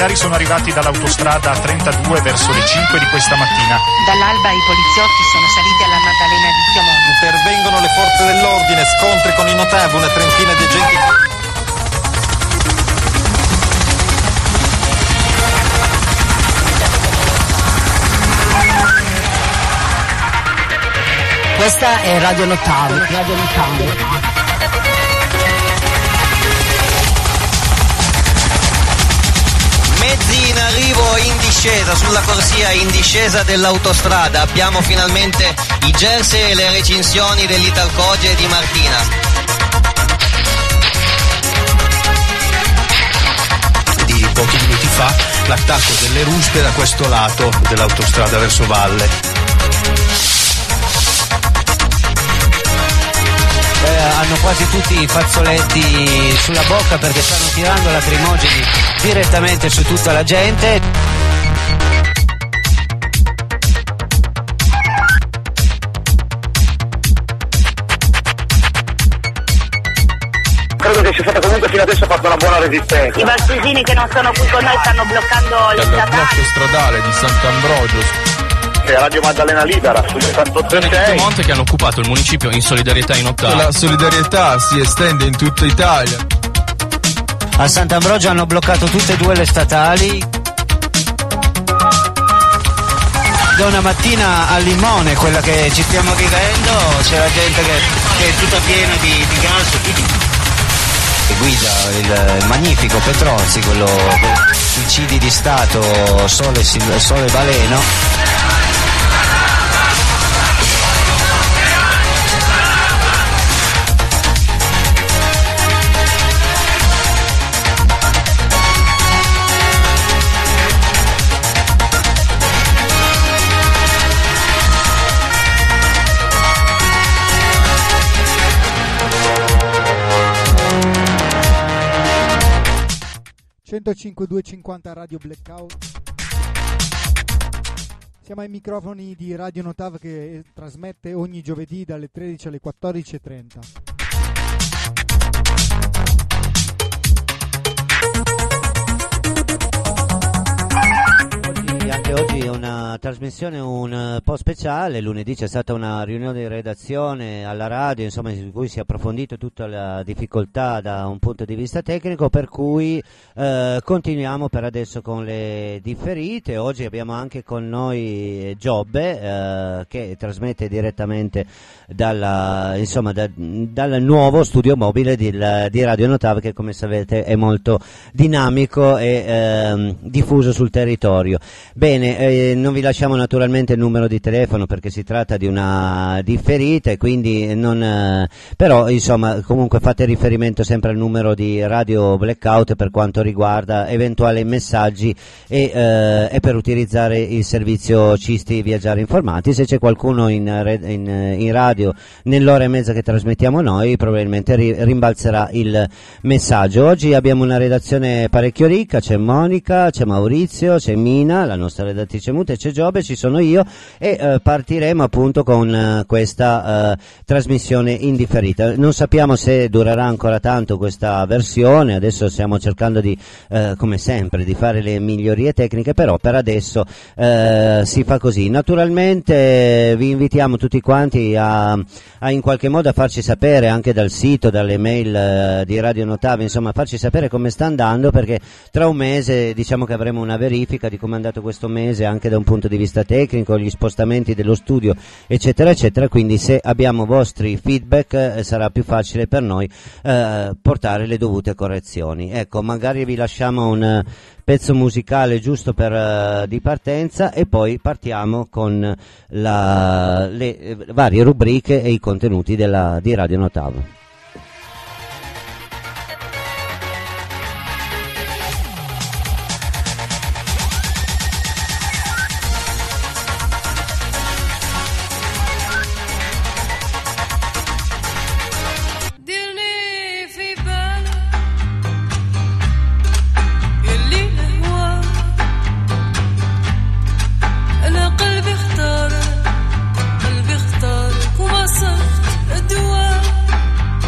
militari sono arrivati dall'autostrada 32 verso le 5 di questa mattina. Dall'alba i poliziotti sono saliti alla Maddalena di Piemonte. Intervengono le forze dell'ordine, scontri con i Notav, una trentina di agenti. Questa è Radio Notav. Mezzi in arrivo in discesa, sulla corsia in discesa dell'autostrada. Abbiamo finalmente i jersey e le recinzioni dell'Italcoge di Martina. Di pochi minuti fa l'attacco delle ruspe da questo lato dell'autostrada verso valle. Hanno quasi tutti i fazzoletti sulla bocca perché stanno tirando lacrimogeni direttamente su tutta la gente. Credo che sia stata comunque fino adesso fatta una buona resistenza. I valsesini che non sono qui con noi stanno bloccando le dal blocco stradale di Sant'Ambrogio. Radio Maddalena Libera sul 68.6 Monte che hanno occupato il municipio in solidarietà in ottava. La solidarietà si estende in tutta Italia. A Sant'Ambrogio hanno bloccato tutte e due le statali. Da una mattina a Limone, quella che ci stiamo vivendo, c'è la gente che è tutta piena di gas. Che guida il magnifico Petrozzi, quello sui cidi di Stato Sole Baleno. Radio Blackout. Siamo ai microfoni di Radio Notav che trasmette ogni giovedì dalle 13 alle 14:30. Anche oggi è una trasmissione un po' speciale. Lunedì c'è stata una riunione di redazione alla radio, insomma, in cui si è approfondito tutta la difficoltà da un punto di vista tecnico, per cui continuiamo per adesso con le differite. Oggi abbiamo anche con noi Giobbe che trasmette direttamente dal nuovo studio mobile di Radio Notav, che come sapete è molto dinamico e diffuso sul territorio. Bene, non vi lasciamo naturalmente il numero di telefono perché si tratta di una differita e quindi però insomma comunque fate riferimento sempre al numero di Radio Blackout per quanto riguarda eventuali messaggi e per utilizzare il servizio Cisti Viaggiare Informati. Se c'è qualcuno in radio nell'ora e mezza che trasmettiamo noi, probabilmente rimbalzerà il messaggio. Oggi abbiamo una redazione parecchio ricca, c'è Monica, c'è Maurizio, c'è Mina, la nostra redattrice Mute, c'è Giobbe, ci sono io e partiremo appunto con questa trasmissione indifferita. Non sappiamo se durerà ancora tanto questa versione, adesso stiamo cercando di come sempre di fare le migliorie tecniche, però per adesso si fa così. Naturalmente vi invitiamo tutti quanti a in qualche modo a farci sapere anche dal sito, dalle mail di Radio Notav, insomma farci sapere come sta andando, perché tra un mese diciamo che avremo una verifica di come è andato questo mese anche da un punto di vista tecnico, gli spostamenti dello studio eccetera eccetera, quindi se abbiamo vostri feedback sarà più facile per noi portare le dovute correzioni. Ecco, magari vi lasciamo un pezzo musicale giusto di partenza e poi partiamo con le varie rubriche e i contenuti di Radio Notav. قلبي اختارك وما صرت أدوى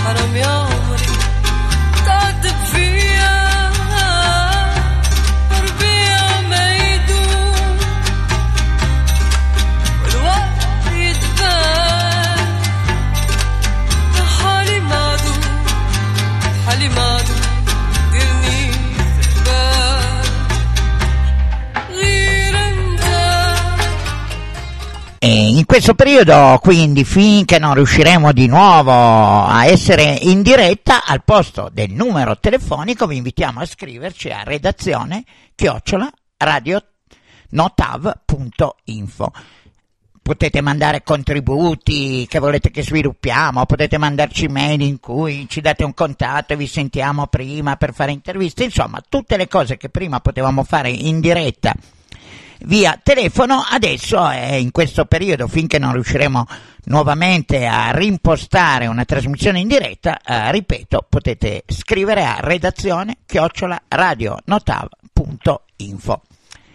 حرام يا عمري تعذب فيها تربية ما يدوم والوقت يتبان حالي معدوم حالي معدوم ديرني بال غير انت. In questo periodo, quindi, finché non riusciremo di nuovo a essere in diretta, al posto del numero telefonico vi invitiamo a scriverci a redazione@radionotav.info. Potete mandare contributi che volete che sviluppiamo, potete mandarci mail in cui ci date un contatto e vi sentiamo prima per fare interviste, insomma tutte le cose che prima potevamo fare in diretta via telefono, adesso in questo periodo, finché non riusciremo nuovamente a rimpostare una trasmissione in diretta, ripeto, potete scrivere a redazione@radionotav.info.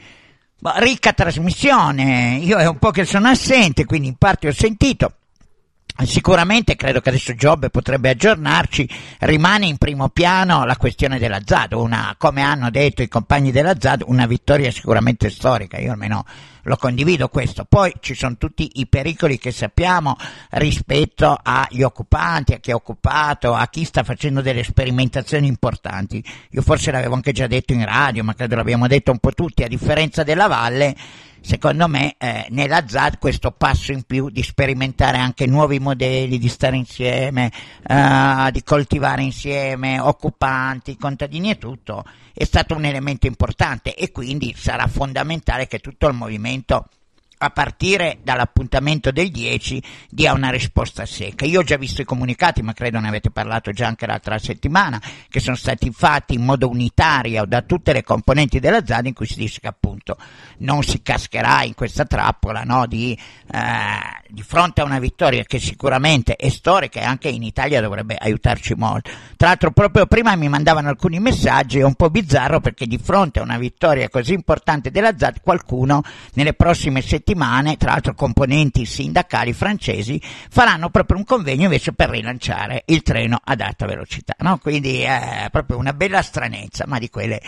Ricca trasmissione, io è un po' che sono assente, quindi in parte ho sentito. Sicuramente credo che adesso Giobbe potrebbe aggiornarci, rimane in primo piano la questione della ZAD, come hanno detto i compagni della ZAD, una vittoria sicuramente storica, io almeno lo condivido questo. Poi ci sono tutti i pericoli che sappiamo rispetto agli occupanti, a chi è occupato, a chi sta facendo delle sperimentazioni importanti. Io forse l'avevo anche già detto in radio, ma credo l'abbiamo detto un po' tutti, a differenza della Valle. Secondo me nella ZAD questo passo in più di sperimentare anche nuovi modelli, di stare insieme, di coltivare insieme occupanti, contadini e tutto, è stato un elemento importante e quindi sarà fondamentale che tutto il movimento, a partire dall'appuntamento del 10, dia una risposta secca. Io ho già visto i comunicati, ma credo ne avete parlato già anche l'altra settimana, che sono stati fatti in modo unitario da tutte le componenti della ZAD, in cui si dice che appunto non si cascherà in questa trappola, no, di fronte a una vittoria che sicuramente è storica e anche in Italia dovrebbe aiutarci molto. Tra l'altro proprio prima mi mandavano alcuni messaggi, è un po' bizzarro perché di fronte a una vittoria così importante della ZAD qualcuno nelle prossime settimane, tra l'altro componenti sindacali francesi, faranno proprio un convegno invece per rilanciare il treno ad alta velocità, no? Quindi è proprio una bella stranezza, ma di quelle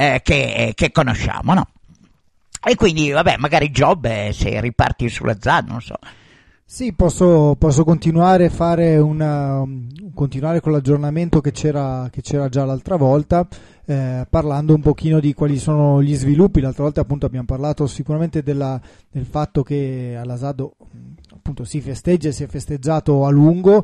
che conosciamo, no? E quindi vabbè, magari Giobbe, se riparti sulla ZAD, non so. Sì, posso continuare a fare continuare con l'aggiornamento che c'era già l'altra volta, parlando un pochino di quali sono gli sviluppi. L'altra volta appunto abbiamo parlato sicuramente del fatto che alla ZAD appunto si festeggia e si è festeggiato a lungo,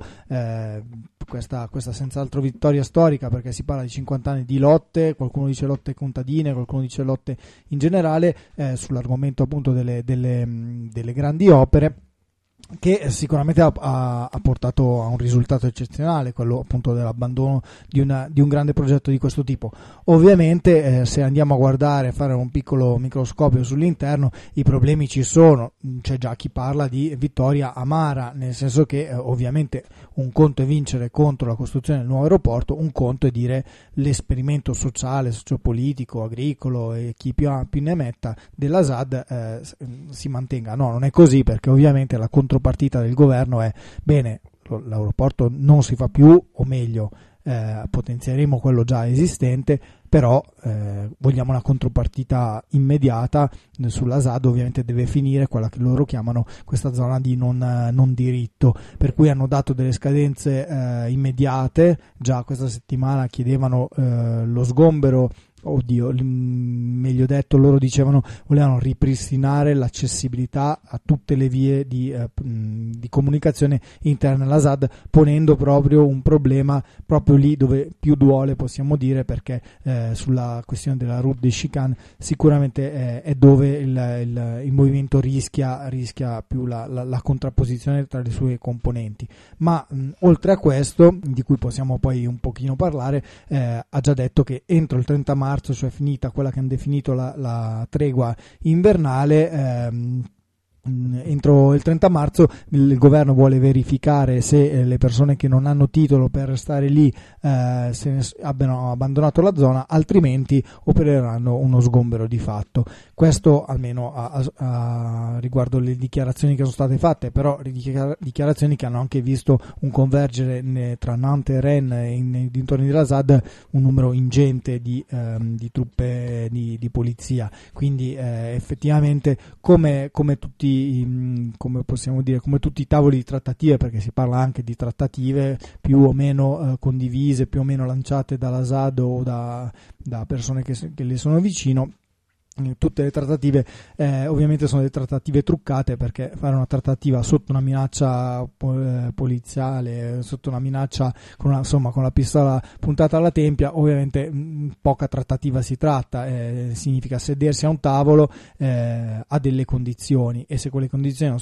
questa senz'altro vittoria storica, perché si parla di 50 anni di lotte, qualcuno dice lotte contadine, qualcuno dice lotte in generale, sull'argomento appunto delle grandi opere, che sicuramente ha portato a un risultato eccezionale, quello appunto dell'abbandono di un grande progetto di questo tipo. Ovviamente se andiamo a guardare, a fare un piccolo microscopio sull'interno, i problemi ci sono. C'è già chi parla di vittoria amara, nel senso che ovviamente un conto è vincere contro la costruzione del nuovo aeroporto, un conto è dire l'esperimento sociale, sociopolitico, agricolo e chi più ne metta della ZAD si mantenga. No, non è così, perché ovviamente la contropartita del governo è: bene, l'aeroporto non si fa più, o meglio potenzieremo quello già esistente, però vogliamo una contropartita immediata. Sulla ZAD ovviamente deve finire quella che loro chiamano questa zona di non diritto, per cui hanno dato delle scadenze immediate. Già questa settimana chiedevano lo sgombero, meglio detto, loro volevano ripristinare l'accessibilità a tutte le vie di comunicazione interne alla ZAD, ponendo proprio un problema proprio lì dove più duole, possiamo dire, perché sulla questione della route des Chicanes sicuramente è dove il movimento rischia più la contrapposizione tra le sue componenti. Ma oltre a questo, di cui possiamo poi un pochino parlare, ha già detto che entro il 30 marzo, cioè finita quella che hanno definito la tregua invernale, entro il 30 marzo il governo vuole verificare se le persone che non hanno titolo per stare lì abbiano abbandonato la zona, altrimenti opereranno uno sgombero di fatto. Questo almeno riguardo le dichiarazioni che sono state fatte, però dichiarazioni che hanno anche visto un convergere tra Nantes e Rennes e nei dintorni della ZAD un numero ingente di truppe di polizia. Quindi effettivamente come tutti come possiamo dire, come tutti i tavoli di trattative, perché si parla anche di trattative più o meno condivise, più o meno lanciate dalla ZAD o da persone che le sono vicino. Tutte le trattative ovviamente sono delle trattative truccate, perché fare una trattativa sotto una minaccia poliziale, sotto una minaccia con la pistola puntata alla tempia, ovviamente poca trattativa si tratta. Significa sedersi a un tavolo a delle condizioni, e se quelle condizioni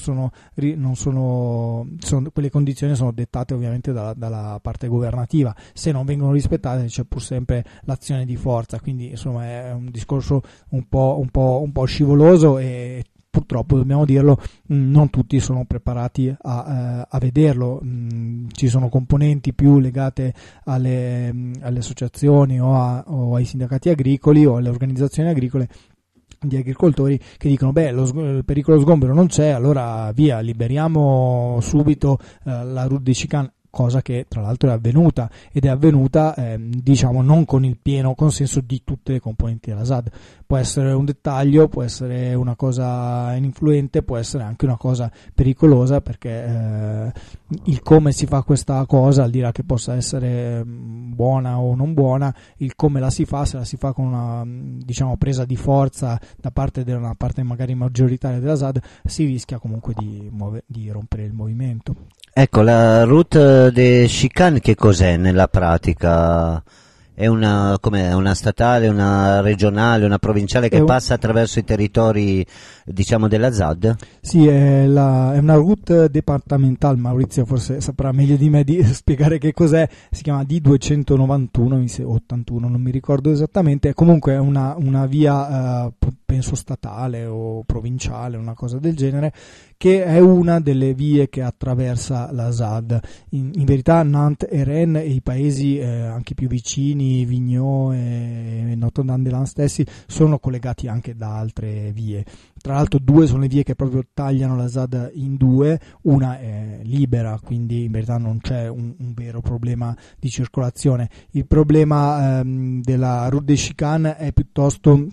quelle condizioni sono dettate ovviamente dalla parte governativa. Se non vengono rispettate c'è pur sempre l'azione di forza, quindi insomma è un discorso un po' scivoloso, e purtroppo dobbiamo dirlo, non tutti sono preparati a vederlo. Ci sono componenti più legate alle associazioni o ai sindacati agricoli o alle organizzazioni agricole di agricoltori che dicono il pericolo sgombero non c'è, allora via, liberiamo subito la route des Chicanes, cosa che tra l'altro è avvenuta, ed è avvenuta diciamo non con il pieno consenso di tutte le componenti della ZAD. Può essere un dettaglio, può essere una cosa ininfluente, può essere anche una cosa pericolosa, perché il come si fa questa cosa, al di là che possa essere buona o non buona, il come la si fa, se la si fa con una presa di forza da parte di una parte magari maggioritaria della ZAD, si rischia comunque di rompere il movimento. Ecco, la route des Chicanes che cos'è nella pratica? È una statale, una regionale, una provinciale che passa attraverso i territori, della ZAD? Sì, è una route départementale. Maurizio forse saprà meglio di me di spiegare che cos'è. Si chiama D291, 81, non mi ricordo esattamente. Comunque è una via, penso statale o provinciale, una cosa del genere, che è una delle vie che attraversa la ZAD. In verità Nantes e Rennes e i paesi anche più vicini, Vigneaux e Notre-Dame-des-Landes stessi, sono collegati anche da altre vie. Tra l'altro 2 sono le vie che proprio tagliano la ZAD in 2, una è libera, quindi in verità non c'è un vero problema di circolazione. Il problema della route des Chicanes è piuttosto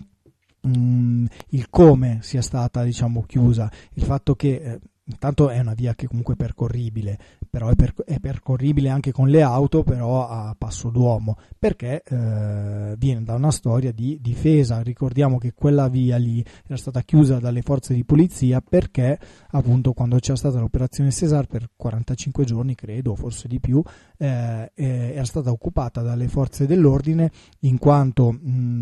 il come sia stata chiusa, il fatto che intanto è una via che comunque è percorribile, però è percorribile anche con le auto, però a passo d'uomo, perché viene da una storia di difesa. Ricordiamo che quella via lì era stata chiusa dalle forze di polizia perché appunto quando c'è stata l'operazione César per 45 giorni, credo, forse di più, era stata occupata dalle forze dell'ordine, in quanto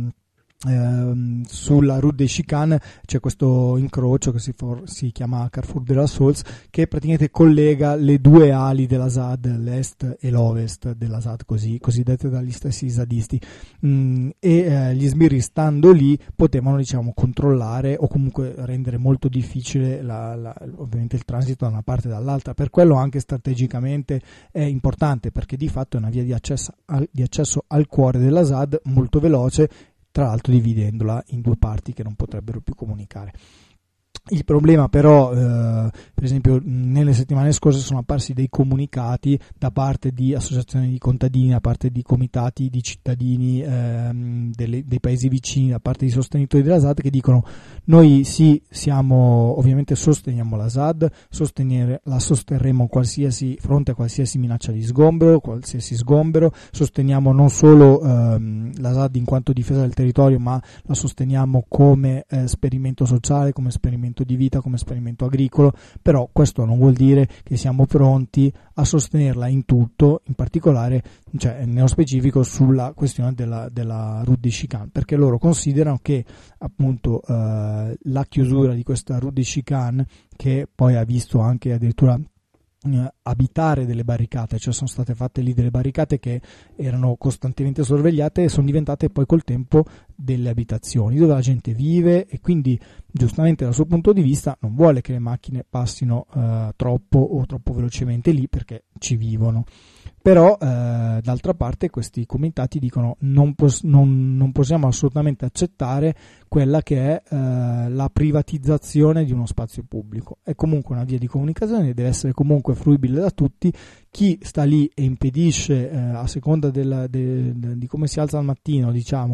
sulla route des Chicanes c'è questo incrocio che si chiama Carrefour de la Saulce, che praticamente collega le due ali della ZAD, l'est e l'ovest della ZAD, cosiddette dagli stessi zadisti, e gli sbirri, stando lì, potevano controllare o comunque rendere molto difficile ovviamente il transito da una parte e dall'altra. Per quello anche strategicamente è importante, perché di fatto è una via di accesso al cuore della ZAD, molto veloce, tra l'altro dividendola in 2 parti che non potrebbero più comunicare. Il problema però, per esempio, nelle settimane scorse sono apparsi dei comunicati da parte di associazioni di contadini, da parte di comitati di cittadini dei paesi vicini, da parte di sostenitori della ZAD, che dicono: noi sì, ovviamente sosteniamo la ZAD, la sosterremo fronte a qualsiasi minaccia di sgombero, qualsiasi sgombero, sosteniamo non solo la ZAD in quanto difesa del territorio, ma la sosteniamo come esperimento sociale, come esperimento di vita, come esperimento agricolo. Però questo non vuol dire che siamo pronti a sostenerla in tutto, in particolare, nello specifico, sulla questione della route des Chicanes, perché loro considerano che appunto la chiusura di questa route des Chicanes, che poi ha visto anche addirittura abitare delle barricate, sono state fatte lì delle barricate che erano costantemente sorvegliate e sono diventate poi col tempo delle abitazioni dove la gente vive, e quindi giustamente dal suo punto di vista non vuole che le macchine passino troppo o troppo velocemente lì perché ci vivono. Però d'altra parte questi comitati dicono non possiamo assolutamente accettare quella che è la privatizzazione di uno spazio pubblico. È comunque una via di comunicazione, deve essere comunque fruibile da tutti. Chi sta lì e impedisce a seconda di come si alza al mattino, diciamo,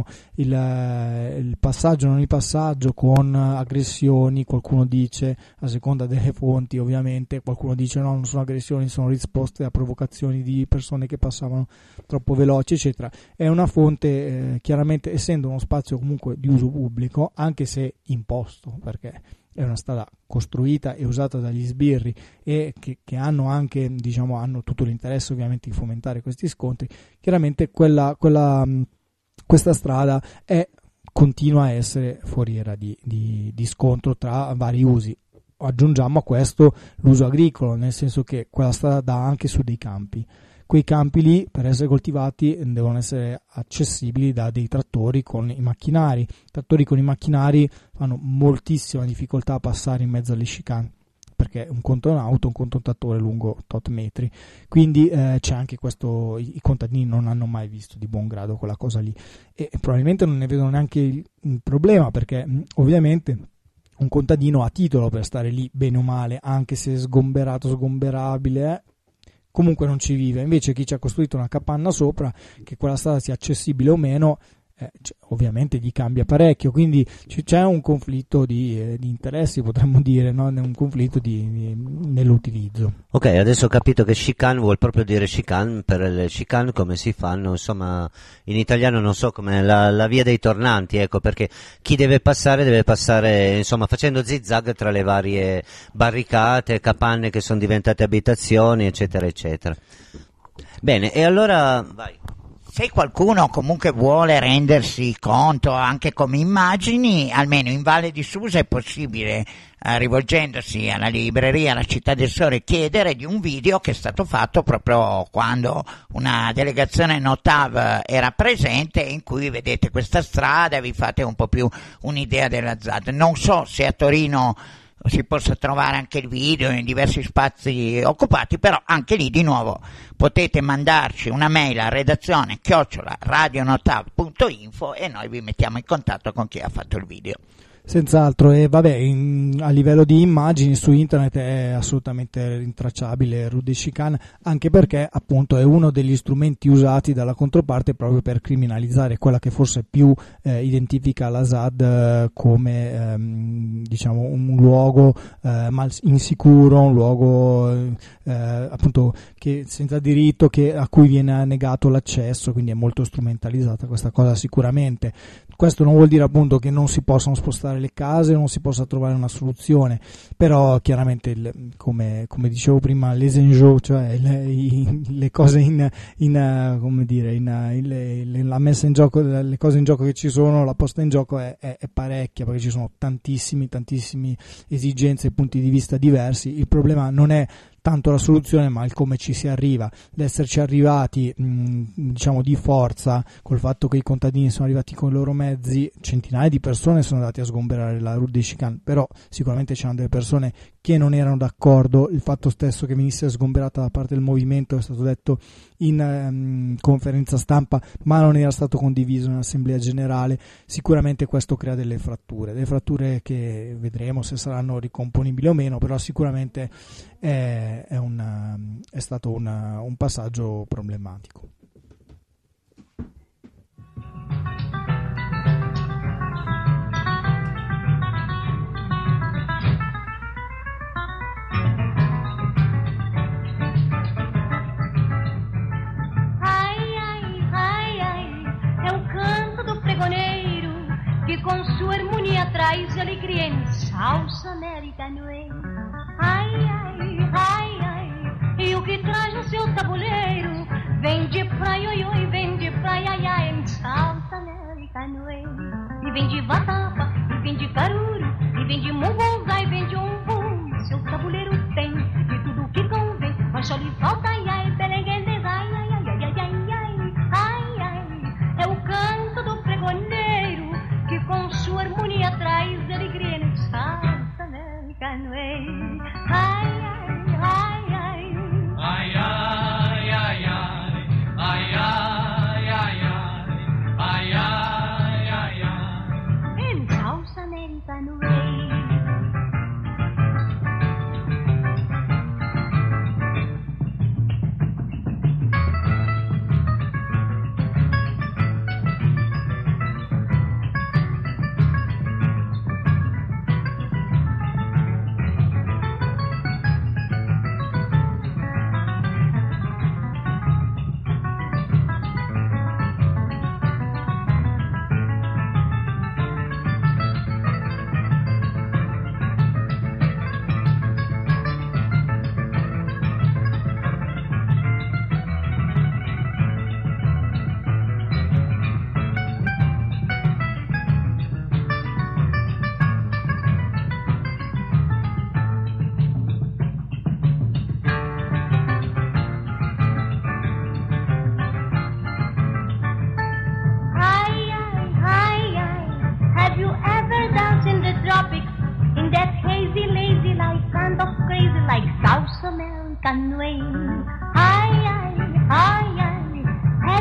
il passaggio, non il passaggio, con aggressioni, qualcuno dice, a seconda delle fonti ovviamente, qualcuno dice no, non sono aggressioni, sono risposte a provocazioni di persone che passavano troppo veloci, eccetera. È una fonte, chiaramente, essendo uno spazio comunque di uso pubblico, anche se imposto, perché è una strada costruita e usata dagli sbirri e che hanno anche, diciamo, hanno tutto l'interesse ovviamente di fomentare questi scontri, chiaramente questa strada continua a essere foriera di scontro tra vari usi. Aggiungiamo a questo l'uso agricolo, nel senso che quella strada dà anche su dei campi. Quei campi lì, per essere coltivati, devono essere accessibili da dei trattori con i macchinari. I trattori con i macchinari fanno moltissima difficoltà a passare in mezzo alle chicane, perché un conto è un'auto, un conto è un trattore lungo tot metri. Quindi c'è anche questo, i contadini non hanno mai visto di buon grado quella cosa lì, e probabilmente non ne vedono neanche il problema, perché ovviamente un contadino ha titolo per stare lì bene o male, anche se sgomberato, sgomberabile, comunque non ci vive. Invece chi ci ha costruito una capanna sopra, che quella strada sia accessibile o meno, ovviamente gli cambia parecchio, quindi c'è un conflitto di interessi, potremmo dire, no? Un conflitto nell'utilizzo. Ok, adesso ho capito che chicane vuol proprio dire chicane. Per le chicane come si fanno, insomma, in italiano non so, come la via dei tornanti, ecco, perché chi deve passare, insomma, facendo zigzag tra le varie barricate, capanne che sono diventate abitazioni, eccetera, eccetera. Bene, e allora vai. Se qualcuno comunque vuole rendersi conto anche come immagini, almeno in Valle di Susa è possibile, rivolgendosi alla libreria La Città del Sole, chiedere di un video che è stato fatto proprio quando una delegazione Notav era presente, in cui vedete questa strada e vi fate un po' più un'idea della ZAD. Non so se a Torino si possa trovare anche il video in diversi spazi occupati, però anche lì di nuovo potete mandarci una mail a redazione@radionotav.info e noi vi mettiamo in contatto con chi ha fatto il video. Senz'altro, e vabbè, a livello di immagini su internet è assolutamente rintracciabile Rue des Chicanes, anche perché appunto è uno degli strumenti usati dalla controparte proprio per criminalizzare quella che forse più identifica la ZAD come diciamo un luogo insicuro, un luogo appunto che senza diritto, a cui viene negato l'accesso, quindi è molto strumentalizzata questa cosa sicuramente. Questo non vuol dire appunto che non si possano spostare le case, non si possa trovare una soluzione, però chiaramente come dicevo prima, les enjeux, cioè le cose la messa in gioco, le cose in gioco che ci sono, la posta in gioco è parecchia, perché ci sono tantissimi esigenze e punti di vista diversi. Il problema non è tanto la soluzione, ma il come ci si arriva. L'esserci arrivati diciamo di forza, col fatto che i contadini sono arrivati con i loro mezzi, centinaia di persone sono andate a sgomberare la Rue des Chicanes, però sicuramente c'erano delle persone che non erano d'accordo. Il fatto stesso che venisse sgomberata da parte del movimento è stato detto in conferenza stampa, ma non era stato condiviso in assemblea generale. Sicuramente questo crea delle fratture che vedremo se saranno ricomponibili o meno, però sicuramente è stato un passaggio problematico. Que com sua harmonia traz alegria em salsa americanoe. Ai, ai, ai, ai, e o que traz no seu tabuleiro vem de praia, oi, oi, vem de praia, ai, ai, em salsa americanoe. E vem de vatapa, e vem de caruru, e vem de mungunzá, e vem de umbu. Seu tabuleiro tem de tudo que convém, mas só lhe falta, ai, ai, belenguendes, ai, ai, ai, ai, ai, ai, ai, ai, ai, é o canto do pregoneiro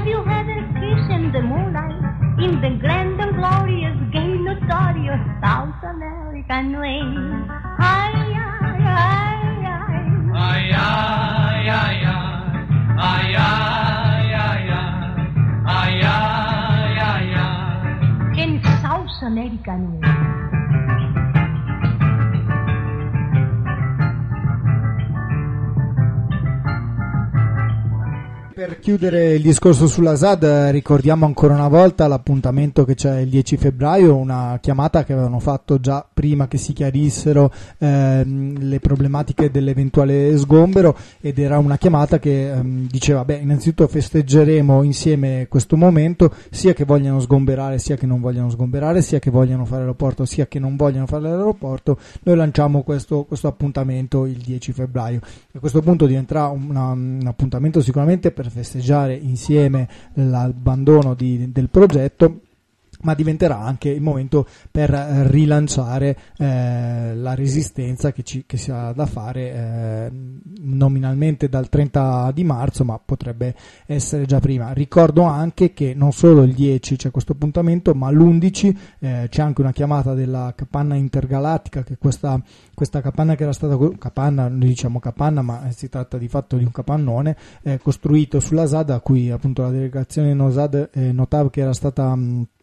Have you had a kiss in the moonlight, in the grand and glorious, gay, notorious South American way? Ay, ay, ay, ay. Ay, ay, ay, ay. Ay, ay, ay, ay. Ay, ay, ay, ay. In South American way. Per chiudere il discorso sulla SAD, ricordiamo ancora una volta l'appuntamento che c'è il 10 febbraio, una chiamata che avevano fatto già prima che si chiarissero le problematiche dell'eventuale sgombero, ed era una chiamata che diceva innanzitutto festeggeremo insieme questo momento, sia che vogliano sgomberare sia che non vogliano sgomberare, sia che vogliano fare l'aeroporto sia che non vogliano fare l'aeroporto, noi lanciamo questo appuntamento il 10 febbraio. A questo punto diventerà un appuntamento sicuramente per festeggiare insieme l'abbandono del progetto, ma diventerà anche il momento per rilanciare la resistenza che si ha da fare nominalmente dal 30 di marzo, ma potrebbe essere già prima. Ricordo anche che non solo il 10 c'è questo appuntamento, ma l'11 c'è anche una chiamata della capanna intergalattica, che questa capanna che era stata noi diciamo capanna, ma si tratta di fatto di un capannone costruito sulla SAD, a cui appunto la delegazione Notav che era stata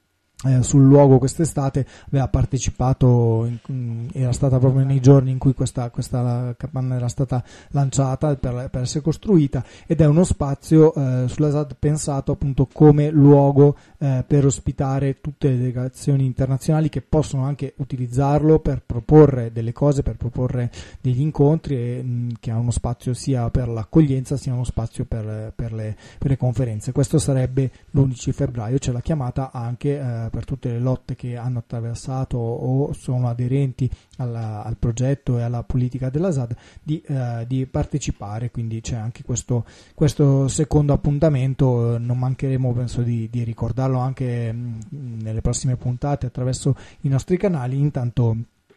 sul luogo quest'estate aveva partecipato, era stata proprio nei giorni in cui questa capanna era stata lanciata per essere costruita, ed è uno spazio sulla SAD pensato appunto come luogo per ospitare tutte le delegazioni internazionali che possono anche utilizzarlo per proporre delle cose, per proporre degli incontri, e che ha uno spazio sia per l'accoglienza sia uno spazio per le conferenze. Questo sarebbe l'11 febbraio, c'è la chiamata anche per tutte le lotte che hanno attraversato o sono aderenti al progetto e alla politica della SAD di partecipare, quindi c'è anche questo secondo appuntamento. Non mancheremo, penso, di ricordarlo anche nelle prossime puntate attraverso i nostri canali. Intanto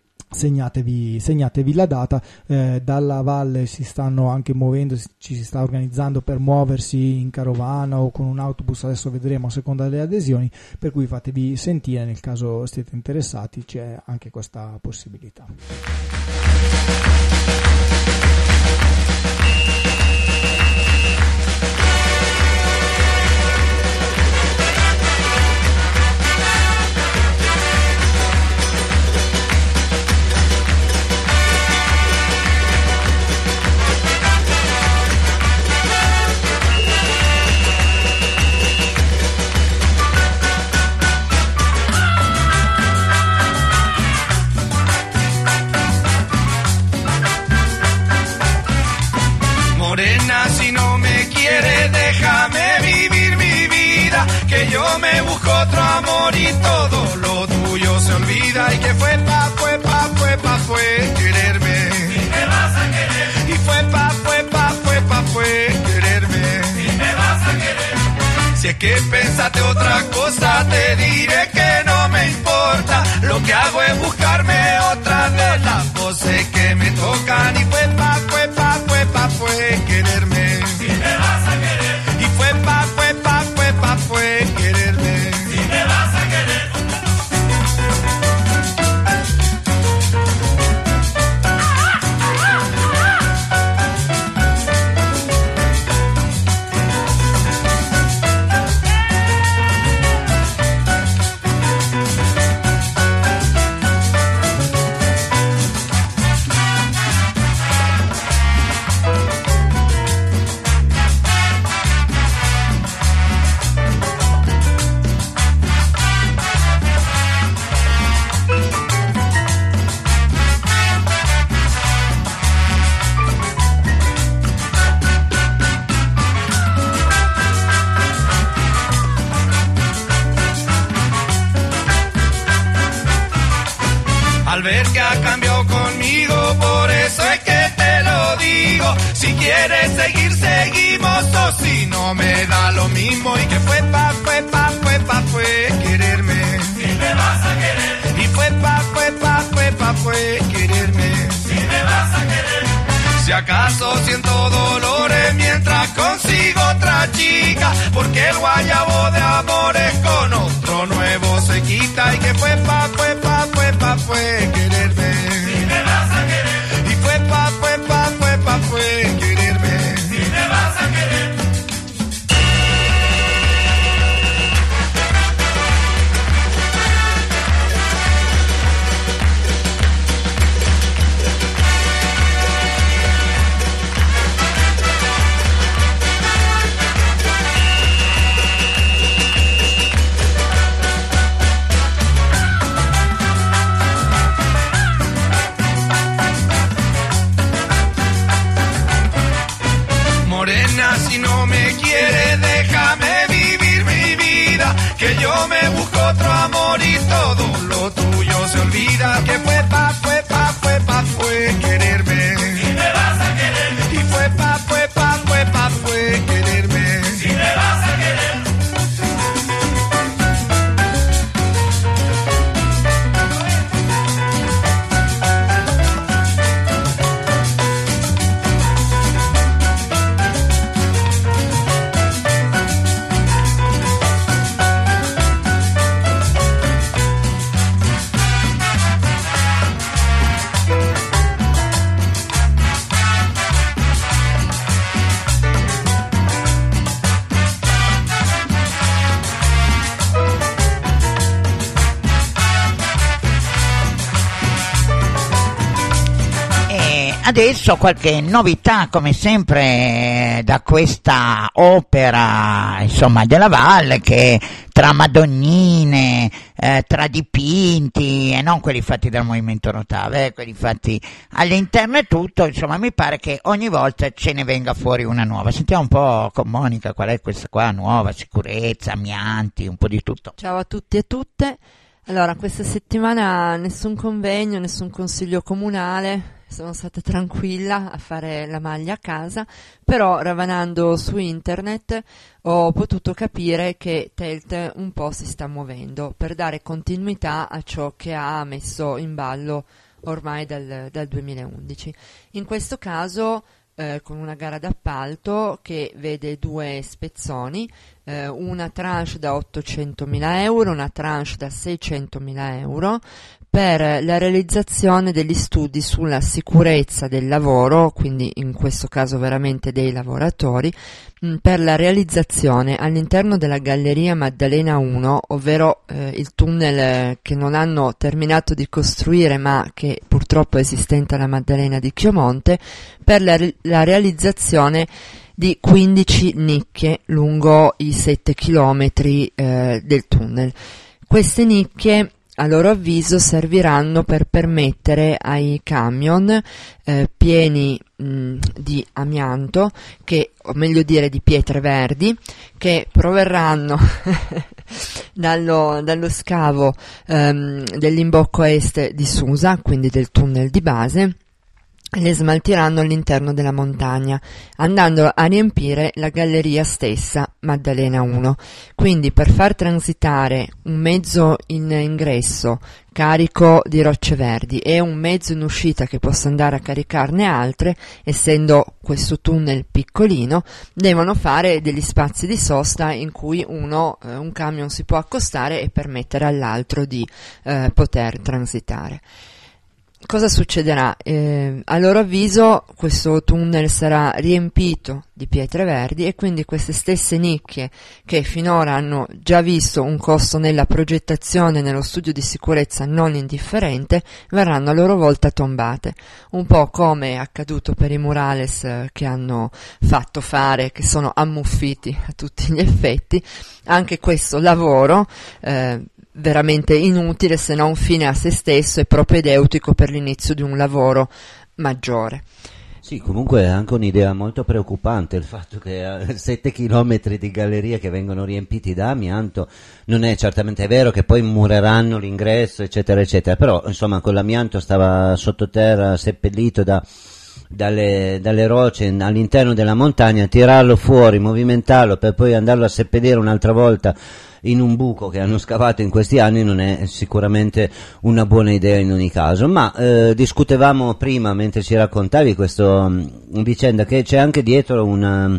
segnatevi la data. Dalla valle si stanno anche muovendo, ci si sta organizzando per muoversi in carovana o con un autobus, adesso vedremo a seconda delle adesioni, per cui fatevi sentire nel caso siete interessati, c'è anche questa possibilità. Morena, si no me quiere, déjame vivir mi vida, que yo me busco otro amor y todo lo tuyo se olvida, y que fue quererme, y me vas a querer, y fue quererme, y me vas a querer. Si es que pensaste otra cosa, te diré que no me importa, lo que hago es buscarme otra de las voces que me tocan, y fue quererme, y me vas a querer, y fue quererme, y me vas a querer. Al ver que ha cambiado conmigo, por eso es que te lo digo. Si quieres seguir, seguimos, o si no me da lo mismo. Y que fue quererme, y me vas a querer. Y fue quererme, y me vas a querer. Si acaso siento dolores mientras consigo otra chica, porque el guayabo de amores con otro nuevo se quita. Y que fue quererme. Si me vas a querer. Y fue quererme. Si me vas a querer. Si no me quiere, déjame vivir mi vida, que yo me busco otro amor y todo lo tuyo se olvida. Que fue quererme. Si me vas a querer. Y fue quererme. Si me vas a querer. Adesso qualche novità, come sempre, da questa opera, insomma, della Valle, che tra madonnine, tra dipinti, e non quelli fatti dal Movimento Notave, quelli fatti all'interno e tutto, insomma, mi pare che ogni volta ce ne venga fuori una nuova. Sentiamo un po' con Monica qual è questa qua nuova, sicurezza, amianti, un po' di tutto. Ciao a tutti e tutte. Allora, questa settimana nessun convegno, nessun consiglio comunale. Sono stata tranquilla a fare la maglia a casa, però ravanando su internet ho potuto capire che Telt un po' si sta muovendo per dare continuità a ciò che ha messo in ballo ormai dal 2011. In questo caso con una gara d'appalto che vede due spezzoni, una tranche da 800.000 euro, una tranche da 600.000 euro, per la realizzazione degli studi sulla sicurezza del lavoro, quindi in questo caso veramente dei lavoratori, per la realizzazione all'interno della Galleria Maddalena 1, ovvero il tunnel che non hanno terminato di costruire ma che purtroppo è esistente alla Maddalena di Chiomonte, per la realizzazione di 15 nicchie lungo i 7 chilometri del tunnel. Queste nicchie, a loro avviso, serviranno per permettere ai camion pieni di amianto, o meglio dire di pietre verdi, che proverranno dallo scavo dell'imbocco est di Susa, quindi del tunnel di base, le smaltiranno all'interno della montagna, andando a riempire la galleria stessa Maddalena 1. Quindi, per far transitare un mezzo in ingresso carico di rocce verdi e un mezzo in uscita che possa andare a caricarne altre, essendo questo tunnel piccolino, devono fare degli spazi di sosta in cui un camion si può accostare e permettere all'altro di poter transitare. Cosa succederà? A loro avviso questo tunnel sarà riempito di pietre verdi e quindi queste stesse nicchie, che finora hanno già visto un costo nella progettazione e nello studio di sicurezza non indifferente, verranno a loro volta tombate, un po' come è accaduto per i murales che hanno fatto fare, che sono ammuffiti a tutti gli effetti. Anche questo lavoro veramente inutile, se non fine a se stesso e propedeutico per l'inizio di un lavoro maggiore. Sì, comunque è anche un'idea molto preoccupante il fatto che 7 chilometri di gallerie che vengono riempiti da amianto. Non è certamente vero che poi mureranno l'ingresso, eccetera, eccetera, però insomma quell'amianto stava sottoterra, seppellito da dalle rocce all'interno della montagna, tirarlo fuori, movimentarlo per poi andarlo a seppellire un'altra volta in un buco che hanno scavato in questi anni non è sicuramente una buona idea in ogni caso. Ma discutevamo prima, mentre ci raccontavi questa vicenda, che c'è anche dietro un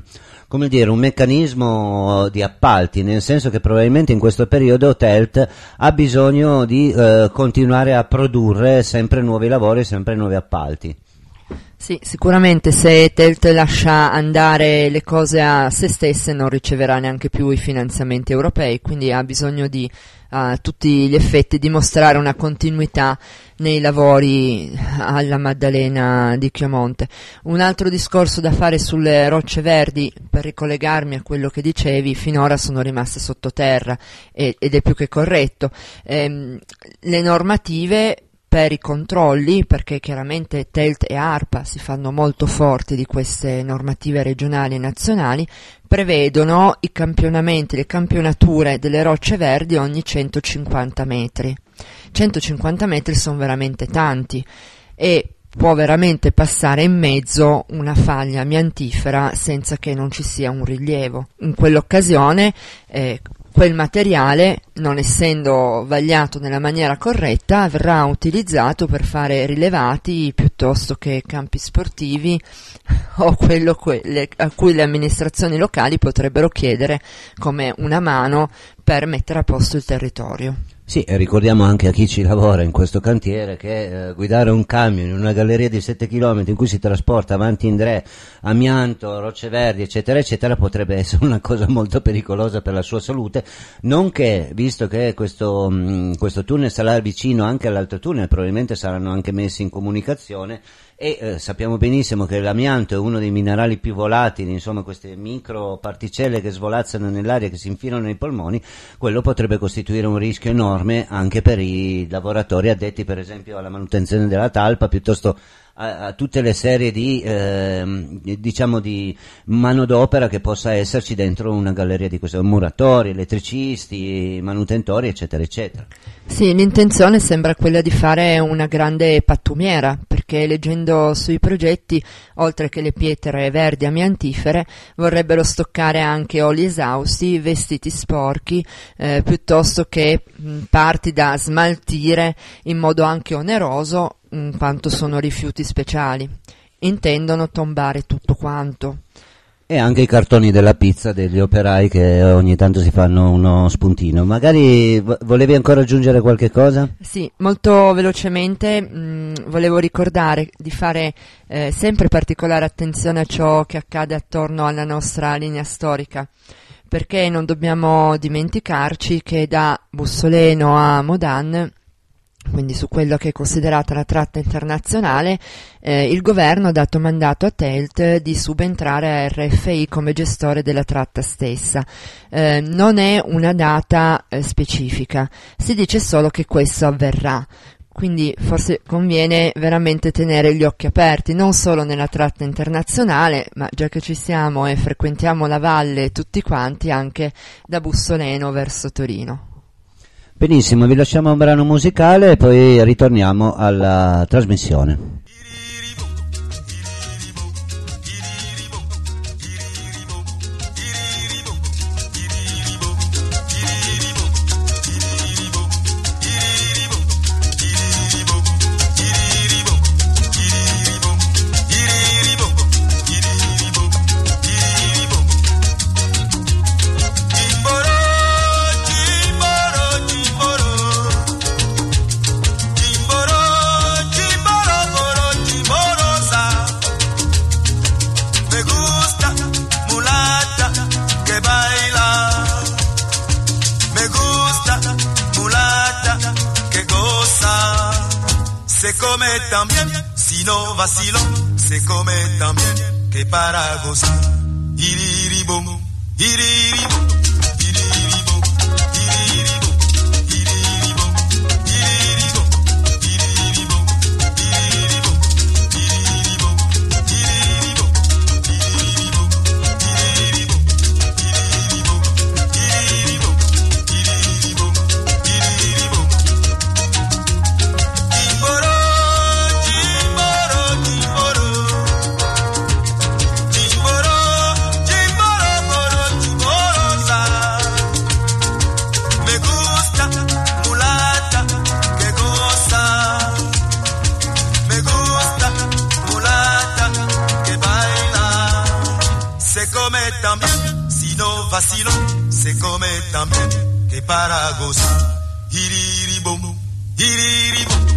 meccanismo di appalti, nel senso che probabilmente in questo periodo Telt ha bisogno di continuare a produrre sempre nuovi lavori, sempre nuovi appalti. Sì, sicuramente se Telt lascia andare le cose a se stesse non riceverà neanche più i finanziamenti europei, quindi ha bisogno di a tutti gli effetti dimostrare una continuità nei lavori alla Maddalena di Chiomonte. Un altro discorso da fare sulle rocce verdi, per ricollegarmi a quello che dicevi, finora sono rimaste sottoterra ed è più che corretto. Le normative per i controlli, perché chiaramente Telt e ARPA si fanno molto forti di queste normative regionali e nazionali, prevedono i campionamenti, le campionature delle rocce verdi ogni 150 metri. 150 metri sono veramente tanti e può veramente passare in mezzo una faglia amiantifera senza che non ci sia un rilievo. In quell'occasione quel materiale, non essendo vagliato nella maniera corretta, verrà utilizzato per fare rilevati piuttosto che campi sportivi o quello a cui le amministrazioni locali potrebbero chiedere come una mano per mettere a posto il territorio. Sì, e ricordiamo anche a chi ci lavora in questo cantiere che guidare un camion in una galleria di 7 km in cui si trasporta avanti e indietro amianto, rocce verdi, eccetera, eccetera, potrebbe essere una cosa molto pericolosa per la sua salute, nonché, visto che questo tunnel sarà vicino anche all'altro tunnel, probabilmente saranno anche messi in comunicazione, e sappiamo benissimo che l'amianto è uno dei minerali più volatili, insomma queste micro particelle che svolazzano nell'aria, che si infilano nei polmoni, quello potrebbe costituire un rischio enorme anche per i lavoratori addetti per esempio alla manutenzione della talpa, piuttosto a tutte le serie di manodopera che possa esserci dentro una galleria di questo, muratori, elettricisti, manutentori, eccetera, eccetera. Sì, l'intenzione sembra quella di fare una grande pattumiera, perché leggendo sui progetti, oltre che le pietre verdi amiantifere, vorrebbero stoccare anche oli esausti, vestiti sporchi, piuttosto che parti da smaltire in modo anche oneroso, in quanto sono rifiuti speciali. Intendono tombare tutto quanto. E anche i cartoni della pizza degli operai che ogni tanto si fanno uno spuntino. Magari volevi ancora aggiungere qualche cosa? Sì, molto velocemente volevo ricordare di fare sempre particolare attenzione a ciò che accade attorno alla nostra linea storica, perché non dobbiamo dimenticarci che da Bussoleno a Modan, quindi su quello che è considerata la tratta internazionale, il governo ha dato mandato a Telt di subentrare a RFI come gestore della tratta stessa. Non è una data specifica, si dice solo che questo avverrà. Quindi forse conviene veramente tenere gli occhi aperti, non solo nella tratta internazionale, ma già che ci siamo e frequentiamo la valle tutti quanti, anche da Bussoleno verso Torino. Benissimo, vi lasciamo un brano musicale e poi ritorniamo alla trasmissione. come también, si no vacilo, se come también, que para gozar. Iriribum, iriribum. vacilón se come también que para gozar. Iriribom, iriribom.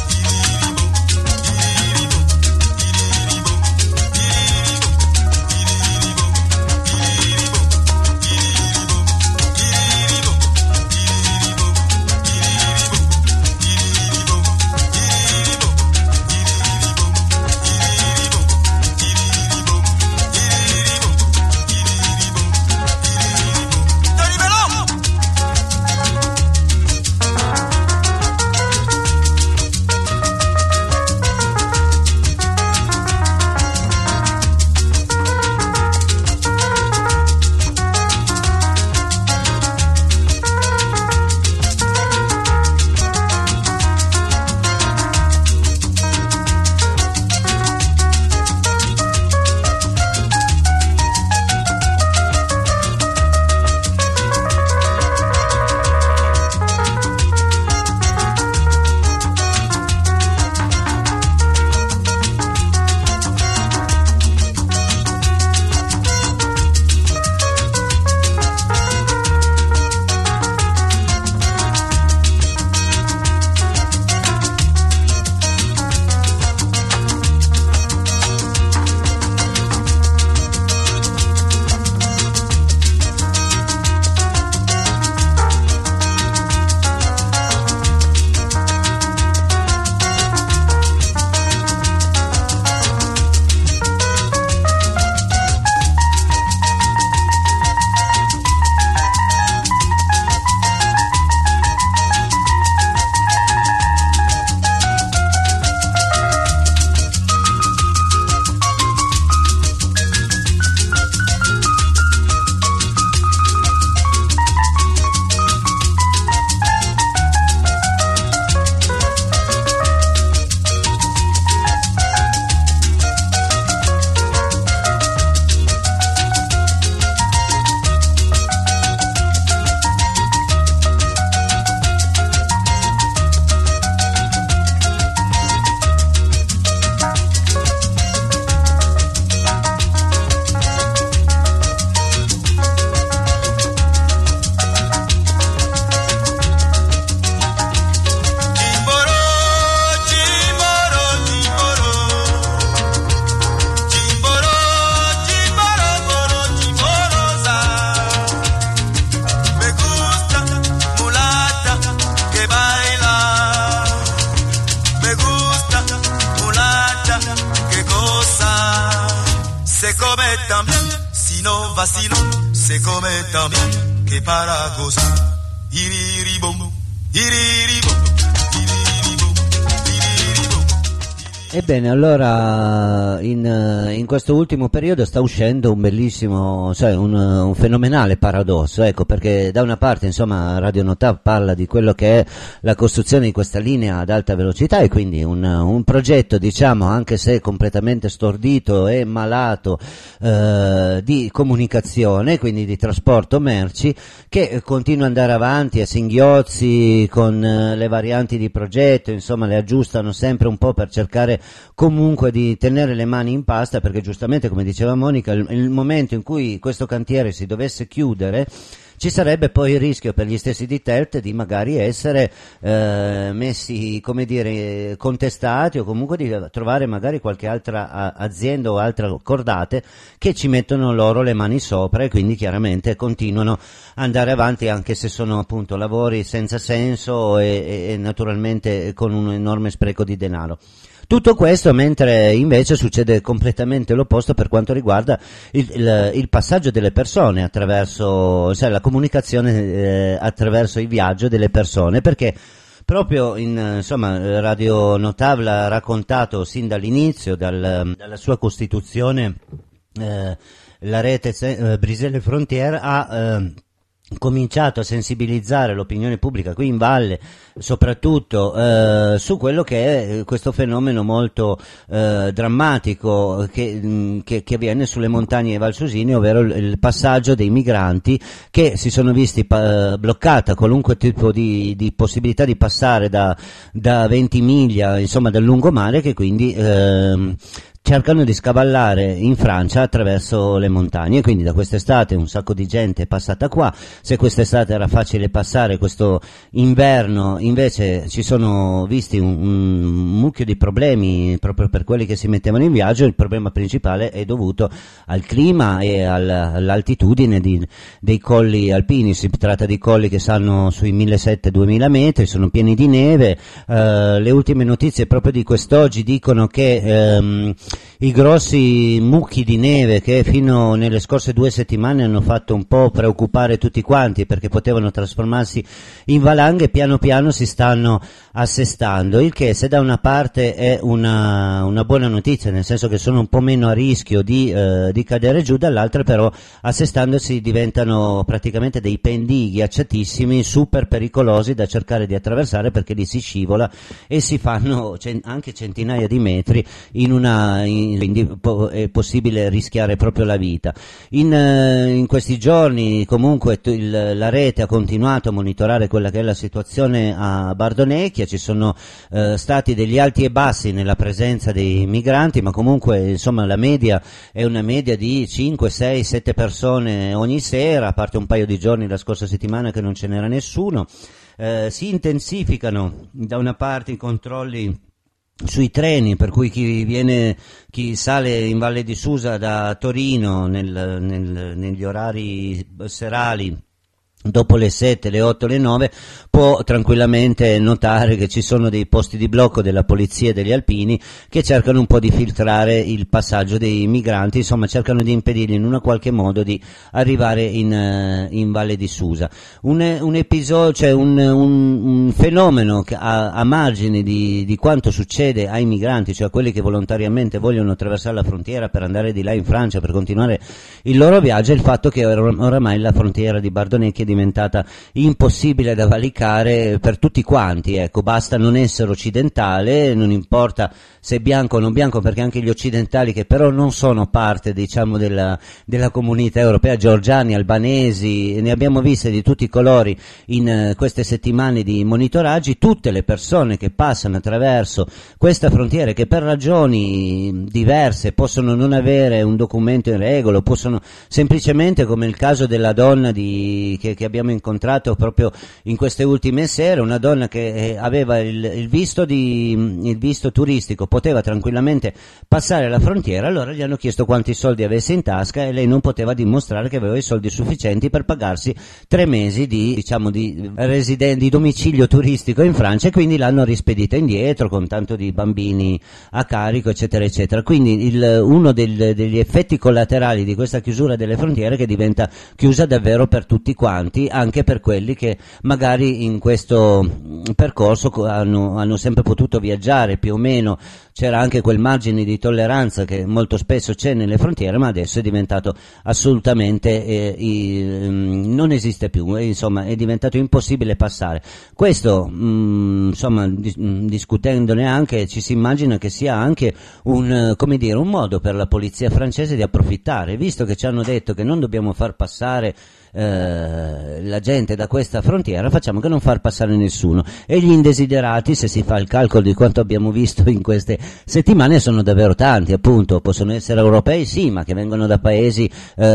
vacilón se come también que para gozar. Iriribom, iriribom. Ebbene, allora in questo ultimo periodo sta uscendo un bellissimo, un fenomenale paradosso, ecco, perché da una parte insomma Radio Notav parla di quello che è la costruzione di questa linea ad alta velocità e quindi un progetto, diciamo, anche se completamente stordito e malato, di comunicazione, quindi di trasporto merci, che continua ad andare avanti a singhiozzi con le varianti di progetto, insomma le aggiustano sempre un po' per cercare comunque di tenere le mani in pasta, perché giustamente, come diceva Monica, il momento in cui questo cantiere si dovesse chiudere ci sarebbe poi il rischio per gli stessi di TELT di magari essere messi, come dire, contestati, o comunque di trovare magari qualche altra azienda o altre cordate che ci mettono loro le mani sopra e quindi chiaramente continuano ad andare avanti, anche se sono appunto lavori senza senso e naturalmente con un enorme spreco di denaro. Tutto questo mentre invece succede completamente l'opposto per quanto riguarda il passaggio delle persone attraverso, la comunicazione attraverso il viaggio delle persone, perché proprio Radio Notav l'ha raccontato sin dall'inizio, dalla sua costituzione, la rete Brisele Frontiere ha cominciato a sensibilizzare l'opinione pubblica qui in valle, soprattutto su quello che è questo fenomeno molto drammatico che avviene sulle montagne di Valsusini, ovvero il passaggio dei migranti che si sono visti bloccata qualunque tipo di possibilità di passare da 20 miglia, insomma, dal lungomare, che quindi cercano di scavallare in Francia attraverso le montagne, quindi da quest'estate un sacco di gente è passata qua. Se quest'estate era facile passare, questo inverno invece ci sono visti un mucchio di problemi proprio per quelli che si mettevano in viaggio. Il problema principale è dovuto al clima e all'altitudine dei colli alpini. Si tratta di colli che stanno sui 1700-2000 metri, sono pieni di neve. Le ultime notizie proprio di quest'oggi dicono che i grossi mucchi di neve che fino nelle scorse 2 settimane hanno fatto un po' preoccupare tutti quanti perché potevano trasformarsi in valanghe, piano piano si stanno assestando, il che se da una parte è una buona notizia, nel senso che sono un po' meno a rischio di cadere giù, dall'altra però assestandosi diventano praticamente dei pendii ghiacciatissimi super pericolosi da cercare di attraversare, perché lì si scivola e si fanno anche centinaia di metri quindi è possibile rischiare proprio la vita. In questi giorni comunque la rete ha continuato a monitorare quella che è la situazione a Bardonecchia, ci sono stati degli alti e bassi nella presenza dei migranti, ma comunque insomma la media è una media di 5, 6, 7 persone ogni sera, a parte un paio di giorni la scorsa settimana che non ce n'era nessuno. Si intensificano da una parte i controlli sui treni, per cui chi sale in Valle di Susa da Torino negli orari serali dopo le 7, le 8, le 9 può tranquillamente notare che ci sono dei posti di blocco della polizia e degli alpini che cercano un po' di filtrare il passaggio dei migranti, insomma cercano di impedirgli in una qualche modo di arrivare in Valle di Susa. Un episodio, cioè un fenomeno che a margine di quanto succede ai migranti, cioè a quelli che volontariamente vogliono attraversare la frontiera per andare di là in Francia per continuare il loro viaggio, è il fatto che oramai la frontiera di Bardonecchia è diventata impossibile da valicare per tutti quanti, ecco, basta non essere occidentale, non importa se bianco o non bianco, perché anche gli occidentali che però non sono parte, diciamo, della comunità europea, georgiani, albanesi, ne abbiamo viste di tutti i colori in queste settimane di monitoraggi, tutte le persone che passano attraverso questa frontiera, che per ragioni diverse possono non avere un documento in regola, possono semplicemente, come il caso della donna che abbiamo incontrato proprio in queste ultime sere, una donna che aveva il visto turistico, poteva tranquillamente passare la frontiera, allora gli hanno chiesto quanti soldi avesse in tasca e lei non poteva dimostrare che aveva i soldi sufficienti per pagarsi 3 mesi di domicilio turistico in Francia, e quindi l'hanno rispedita indietro con tanto di bambini a carico, eccetera eccetera. Quindi uno degli effetti collaterali di questa chiusura delle frontiere è che diventa chiusa davvero per tutti quanti, anche per quelli che magari in questo percorso hanno sempre potuto viaggiare più o meno. C'era anche quel margine di tolleranza che molto spesso c'è nelle frontiere, ma adesso è diventato assolutamente non esiste più, insomma è diventato impossibile passare. Questo insomma discutendone anche ci si immagina che sia anche un modo per la polizia francese di approfittare, visto che ci hanno detto che non dobbiamo far passare la gente da questa frontiera, facciamo che non far passare nessuno, e gli indesiderati, se si fa il calcolo di quanto abbiamo visto in queste settimane, sono davvero tanti, appunto, possono essere europei sì, ma che vengono da paesi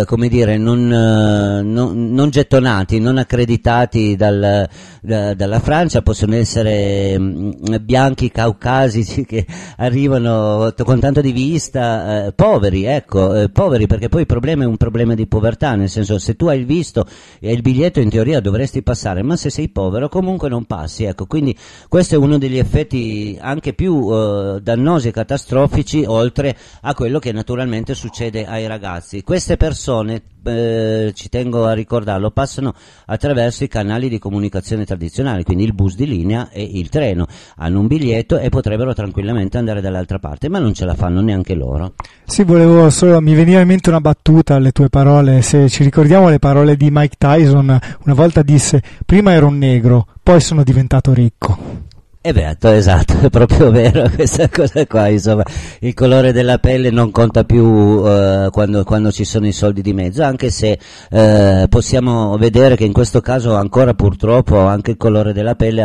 non gettonati, non accreditati dalla Francia, possono essere bianchi caucasici che arrivano con tanto di vista, poveri perché poi il problema è un problema di povertà, nel senso, se tu hai il visto e il biglietto in teoria dovresti passare, ma se sei povero comunque non passi, ecco. Quindi questo è uno degli effetti anche più dannosi e catastrofici, oltre a quello che naturalmente succede ai ragazzi. Queste persone, ci tengo a ricordarlo, passano attraverso i canali di comunicazione tradizionali, quindi il bus di linea e il treno, hanno un biglietto e potrebbero tranquillamente andare dall'altra parte, ma non ce la fanno neanche loro. Sì, mi veniva in mente una battuta alle tue parole, se ci ricordiamo le parole di Mike Tyson, una volta disse: prima ero un negro, poi sono diventato ricco. Esatto, è proprio vero questa cosa qua, insomma, il colore della pelle non conta più quando ci sono i soldi di mezzo, anche se possiamo vedere che in questo caso ancora purtroppo anche il colore della pelle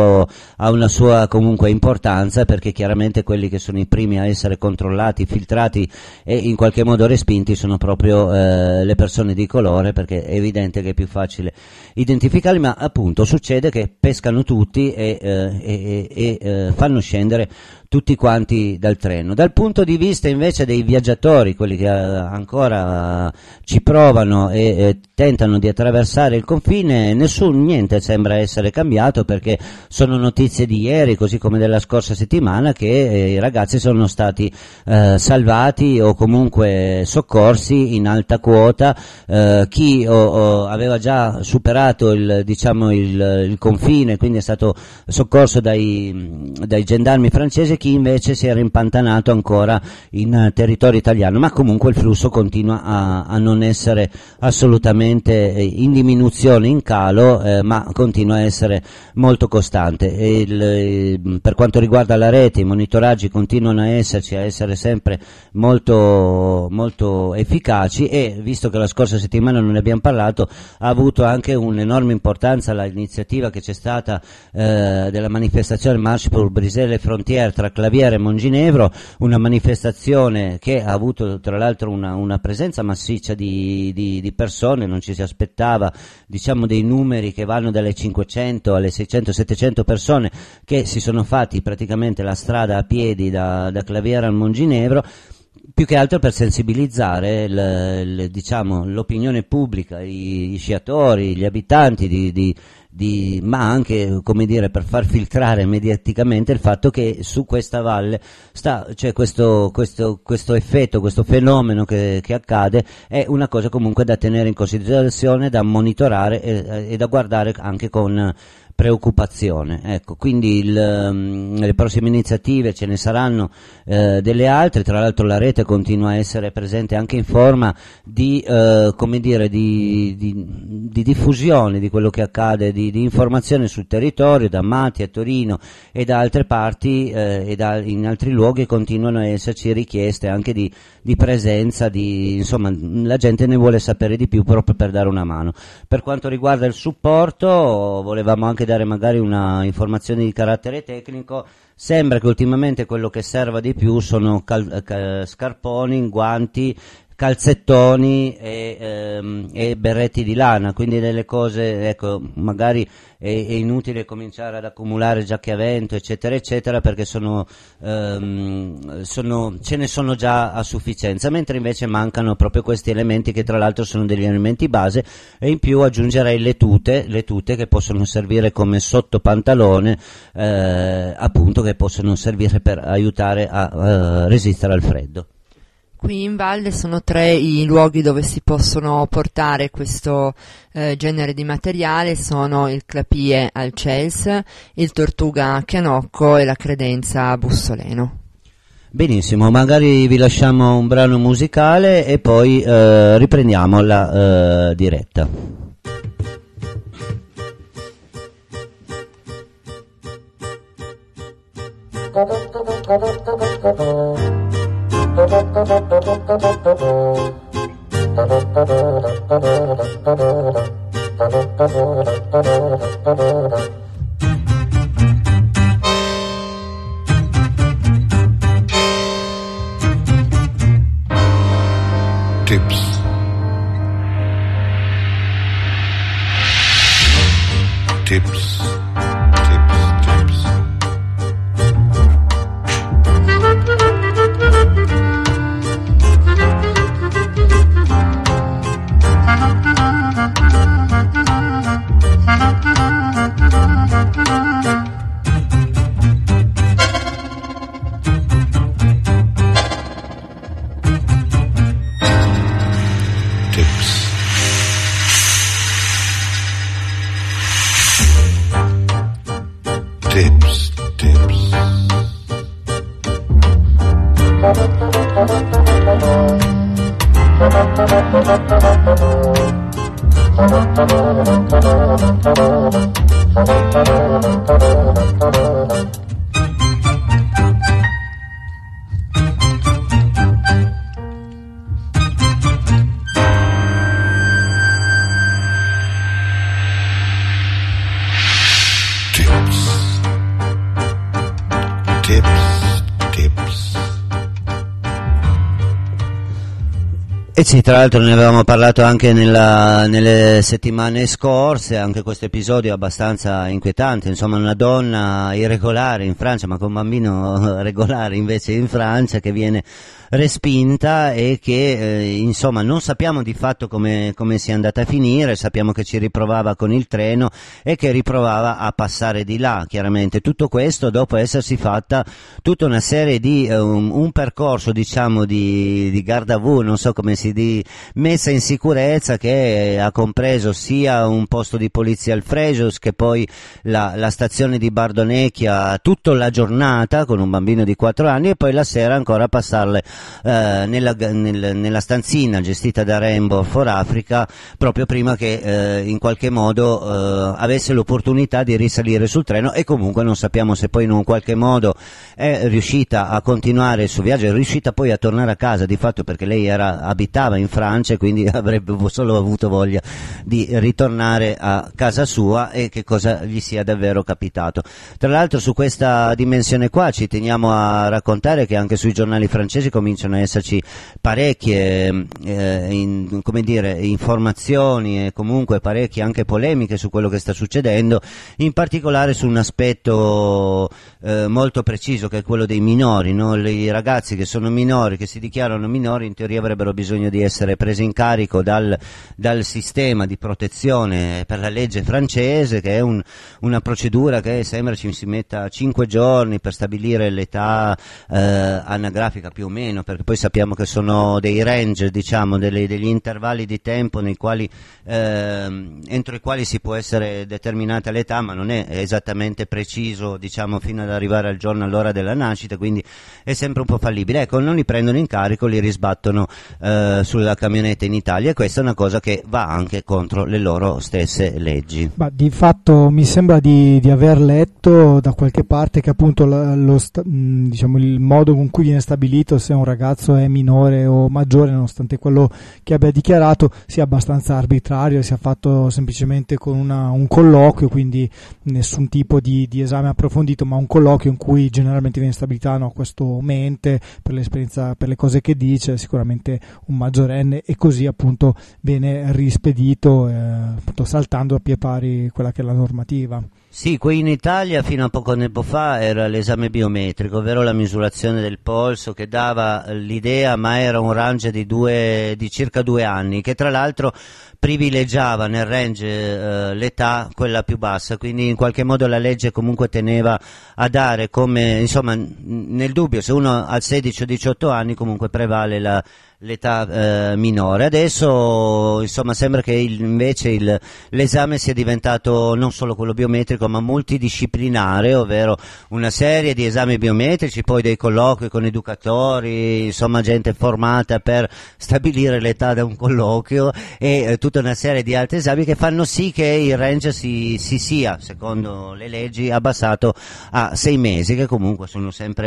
ha una sua comunque importanza, perché chiaramente quelli che sono i primi a essere controllati, filtrati e in qualche modo respinti sono proprio le persone di colore, perché è evidente che è più facile identificarli, ma appunto succede che pescano tutti e fanno scendere tutti quanti dal treno. Dal punto di vista invece dei viaggiatori, quelli che ancora ci provano e tentano di attraversare il confine, niente sembra essere cambiato, perché sono notizie di ieri, così come della scorsa settimana, che i ragazzi sono stati salvati o comunque soccorsi in alta quota. Chi aveva già superato il confine, quindi è stato soccorso dai gendarmi francesi, chi invece si era impantanato ancora in territorio italiano, ma comunque il flusso continua a non essere assolutamente in diminuzione, in calo, ma continua a essere molto costante. Per quanto riguarda la rete, i monitoraggi continuano a essere sempre molto, molto efficaci, e visto che la scorsa settimana non ne abbiamo parlato, ha avuto anche un'enorme importanza l'iniziativa che c'è stata della manifestazione Marche pour briser les frontières tra Claviere e Monginevro, una manifestazione che ha avuto tra l'altro una presenza massiccia di persone. Non ci si aspettava, dei numeri che vanno dalle 500 alle 600-700 persone che si sono fatti praticamente la strada a piedi da Claviere al Monginevro, più che altro per sensibilizzare l'opinione pubblica, i sciatori, gli abitanti ma anche, come dire, per far filtrare mediaticamente il fatto che su questa valle c'è questo effetto, questo fenomeno che accade. È una cosa comunque da tenere in considerazione, da monitorare e da guardare anche con preoccupazione. Ecco, quindi le prossime iniziative ce ne saranno delle altre. Tra l'altro la rete continua a essere presente anche in forma di diffusione di quello che accade, di informazione sul territorio, da Mati a Torino e da altre parti in altri luoghi continuano a esserci richieste anche di presenza, insomma la gente ne vuole sapere di più proprio per dare una mano. Per quanto riguarda il supporto, volevamo anche dare magari una informazione di carattere tecnico. Sembra che ultimamente quello che serva di più sono scarponi, guanti, calzettoni e berretti di lana, quindi delle cose, ecco, magari è inutile cominciare ad accumulare giacche a vento eccetera eccetera, perché ce ne sono già a sufficienza, mentre invece mancano proprio questi elementi, che tra l'altro sono degli elementi base, e in più aggiungerei le tute che possono servire come sottopantalone, appunto, che possono servire per aiutare a resistere al freddo. Qui in valle sono 3 i luoghi dove si possono portare questo genere di materiale, sono il Clapie al Cels, il Tortuga a Chianocco e la Credenza a Bussoleno. Benissimo, magari vi lasciamo un brano musicale e poi riprendiamo la diretta. Tips. Tips. E sì, tra l'altro ne avevamo parlato anche nelle settimane scorse, anche questo episodio è abbastanza inquietante, insomma una donna irregolare in Francia, ma con un bambino regolare invece in Francia, che viene respinta e che insomma non sappiamo di fatto come sia andata a finire, sappiamo che ci riprovava con il treno e che riprovava a passare di là, chiaramente tutto questo dopo essersi fatta tutta una serie di un percorso, diciamo, di Gardavu, non so come di messa in sicurezza, che ha compreso sia un posto di polizia al Frejus che poi la stazione di Bardonecchia tutta la giornata con un bambino di 4 anni e poi la sera ancora passarle nella stanzina gestita da Rainbow for Africa, proprio prima che in qualche modo avesse l'opportunità di risalire sul treno, e comunque non sappiamo se poi in un qualche modo è riuscita a continuare il suo viaggio, è riuscita poi a tornare a casa di fatto, perché lei abitava in Francia e quindi avrebbe solo avuto voglia di ritornare a casa sua, e che cosa gli sia davvero capitato. Tra l'altro su questa dimensione qua ci teniamo a raccontare che anche sui giornali francesi cominciano a esserci parecchie informazioni e comunque parecchie anche polemiche su quello che sta succedendo, in particolare su un aspetto molto preciso, che è quello dei minori, no? I ragazzi che sono minori, che si dichiarano minori, in teoria avrebbero bisogno di essere presi in carico dal sistema di protezione per la legge francese, che è una procedura che sembra ci si metta 5 giorni per stabilire l'età anagrafica più o meno, perché poi sappiamo che sono dei range, diciamo, degli intervalli di tempo nei quali entro i quali si può essere determinata l'età, ma non è esattamente preciso, diciamo, fino ad arrivare al giorno, all'ora della nascita, quindi è sempre un po' fallibile. Ecco, non li prendono in carico, li risbattono sulla camionetta in Italia, e questa è una cosa che va anche contro le loro stesse leggi. Ma di fatto mi sembra di aver letto da qualche parte che appunto diciamo, il modo con cui viene stabilito se un ragazzo è minore o maggiore, nonostante quello che abbia dichiarato, sia abbastanza arbitrario, sia fatto semplicemente con un colloquio, quindi nessun tipo di esame approfondito, ma un colloquio in cui generalmente viene stabilita, no, questo mente per l'esperienza, per le cose che dice, sicuramente un maggiorenne, e così appunto viene rispedito appunto saltando a pie pari quella che è la normativa. Sì, qui in Italia fino a poco tempo fa era l'esame biometrico, ovvero la misurazione del polso, che dava l'idea, ma era un range di circa 2 anni, che tra l'altro privilegiava nel range l'età quella più bassa, quindi in qualche modo la legge comunque teneva a dare come, insomma, nel dubbio se uno ha 16 o 18 anni comunque prevale l'età minore. Adesso insomma sembra che invece l'esame sia diventato non solo quello biometrico ma multidisciplinare, ovvero una serie di esami biometrici, poi dei colloqui con educatori, insomma gente formata per stabilire l'età da un colloquio, e tutta una serie di altri esami che fanno sì che il range si sia, secondo le leggi, abbassato a 6 mesi, che comunque sono sempre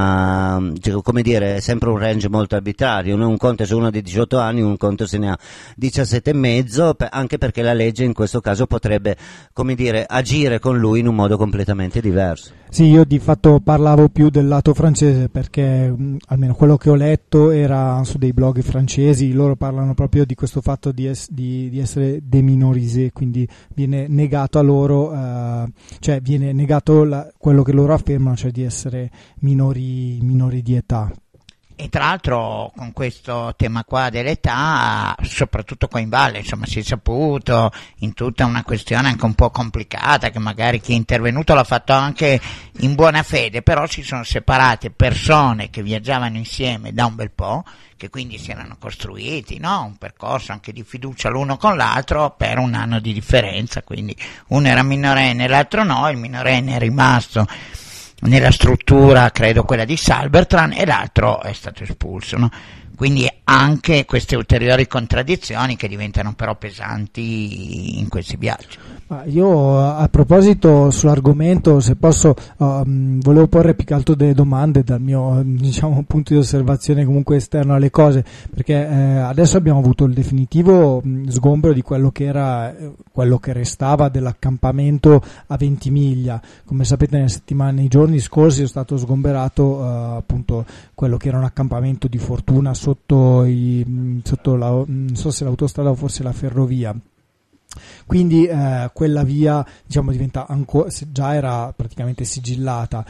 sempre un range molto arbitrario, no? Un conto se uno ha 18 anni, un conto se ne ha 17 e mezzo, anche perché la legge in questo caso potrebbe, come dire, agire con lui in un modo completamente diverso. Sì, io di fatto parlavo più del lato francese, perché almeno quello che ho letto era su dei blog francesi, loro parlano proprio di questo fatto di essere déminorisé, quindi viene negato a loro, cioè viene negato quello che loro affermano, cioè di essere minori di età. E tra l'altro con questo tema qua dell'età, soprattutto qua in valle, insomma, si è saputo in tutta una questione anche un po' complicata, che magari chi è intervenuto l'ha fatto anche in buona fede, però si sono separate persone che viaggiavano insieme da un bel po', che quindi si erano costruiti, no? Un percorso anche di fiducia l'uno con l'altro per 1 anno di differenza, quindi uno era minorenne e l'altro no, il minorenne è rimasto nella struttura, credo quella di Salbertran, e l'altro è stato espulso, no? Quindi anche queste ulteriori contraddizioni che diventano però pesanti in questi viaggi. Io a proposito sull'argomento, se posso, volevo porre più che altro delle domande dal mio, diciamo, punto di osservazione comunque esterno alle cose, perché adesso abbiamo avuto il definitivo sgombero di quello che era, quello che restava dell'accampamento a Ventimiglia. Come sapete nei giorni scorsi è stato sgomberato appunto quello che era un accampamento di fortuna sotto non so se l'autostrada o forse la ferrovia. Quindi quella via, diciamo, diventa già era praticamente sigillata,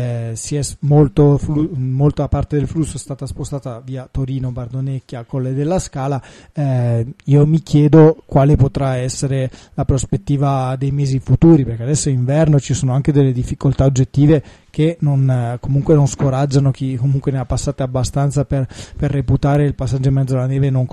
molta parte del flusso è stata spostata via Torino, Bardonecchia, Colle della Scala. Io mi chiedo quale potrà essere la prospettiva dei mesi futuri, perché adesso è inverno, ci sono anche delle difficoltà oggettive che comunque non scoraggiano chi comunque ne ha passate abbastanza per reputare il passaggio in mezzo alla neve non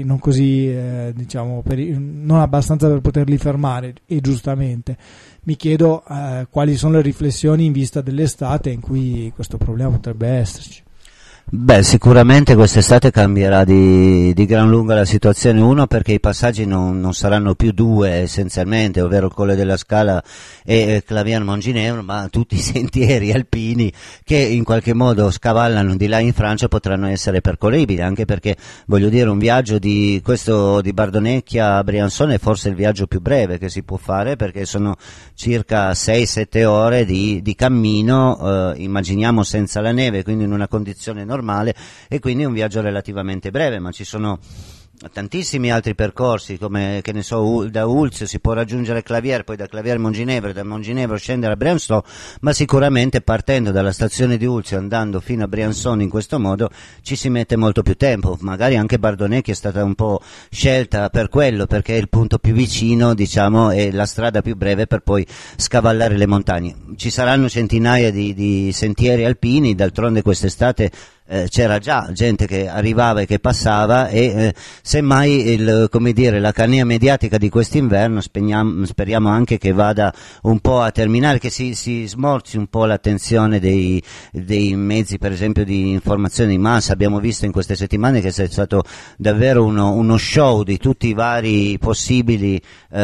abbastanza per poterli fermare, e giustamente. Mi chiedo quali sono le riflessioni in vista dell'estate in cui questo problema potrebbe esserci. Beh, sicuramente quest'estate cambierà di gran lunga la situazione. Uno, perché i passaggi non saranno più due essenzialmente, ovvero il Colle della Scala e Claviano Monginevro, ma tutti i sentieri alpini che in qualche modo scavallano di là in Francia potranno essere percorribili, anche perché, voglio dire, un viaggio di Bardonecchia a Briançon è forse il viaggio più breve che si può fare, perché sono circa 6-7 ore di cammino, immaginiamo senza la neve, quindi in una condizione normale, e quindi un viaggio relativamente breve, ma ci sono tantissimi altri percorsi, come, che ne so, da Oulx si può raggiungere Clavière, poi da Clavière Monginevro, da Monginevro scendere a Briançon, ma sicuramente partendo dalla stazione di Oulx e andando fino a Briançon in questo modo ci si mette molto più tempo. Magari anche Bardonecchia è stata un po' scelta per quello, perché è il punto più vicino, diciamo, è la strada più breve per poi scavallare le montagne. Ci saranno centinaia di sentieri alpini, d'altronde quest'estate c'era già gente che arrivava e che passava, e semmai la cania mediatica di quest'inverno speriamo anche che vada un po' a terminare, che si smorzi un po' l'attenzione dei mezzi, per esempio, di informazione di massa. Abbiamo visto in queste settimane che c'è stato davvero uno show di tutti i vari possibili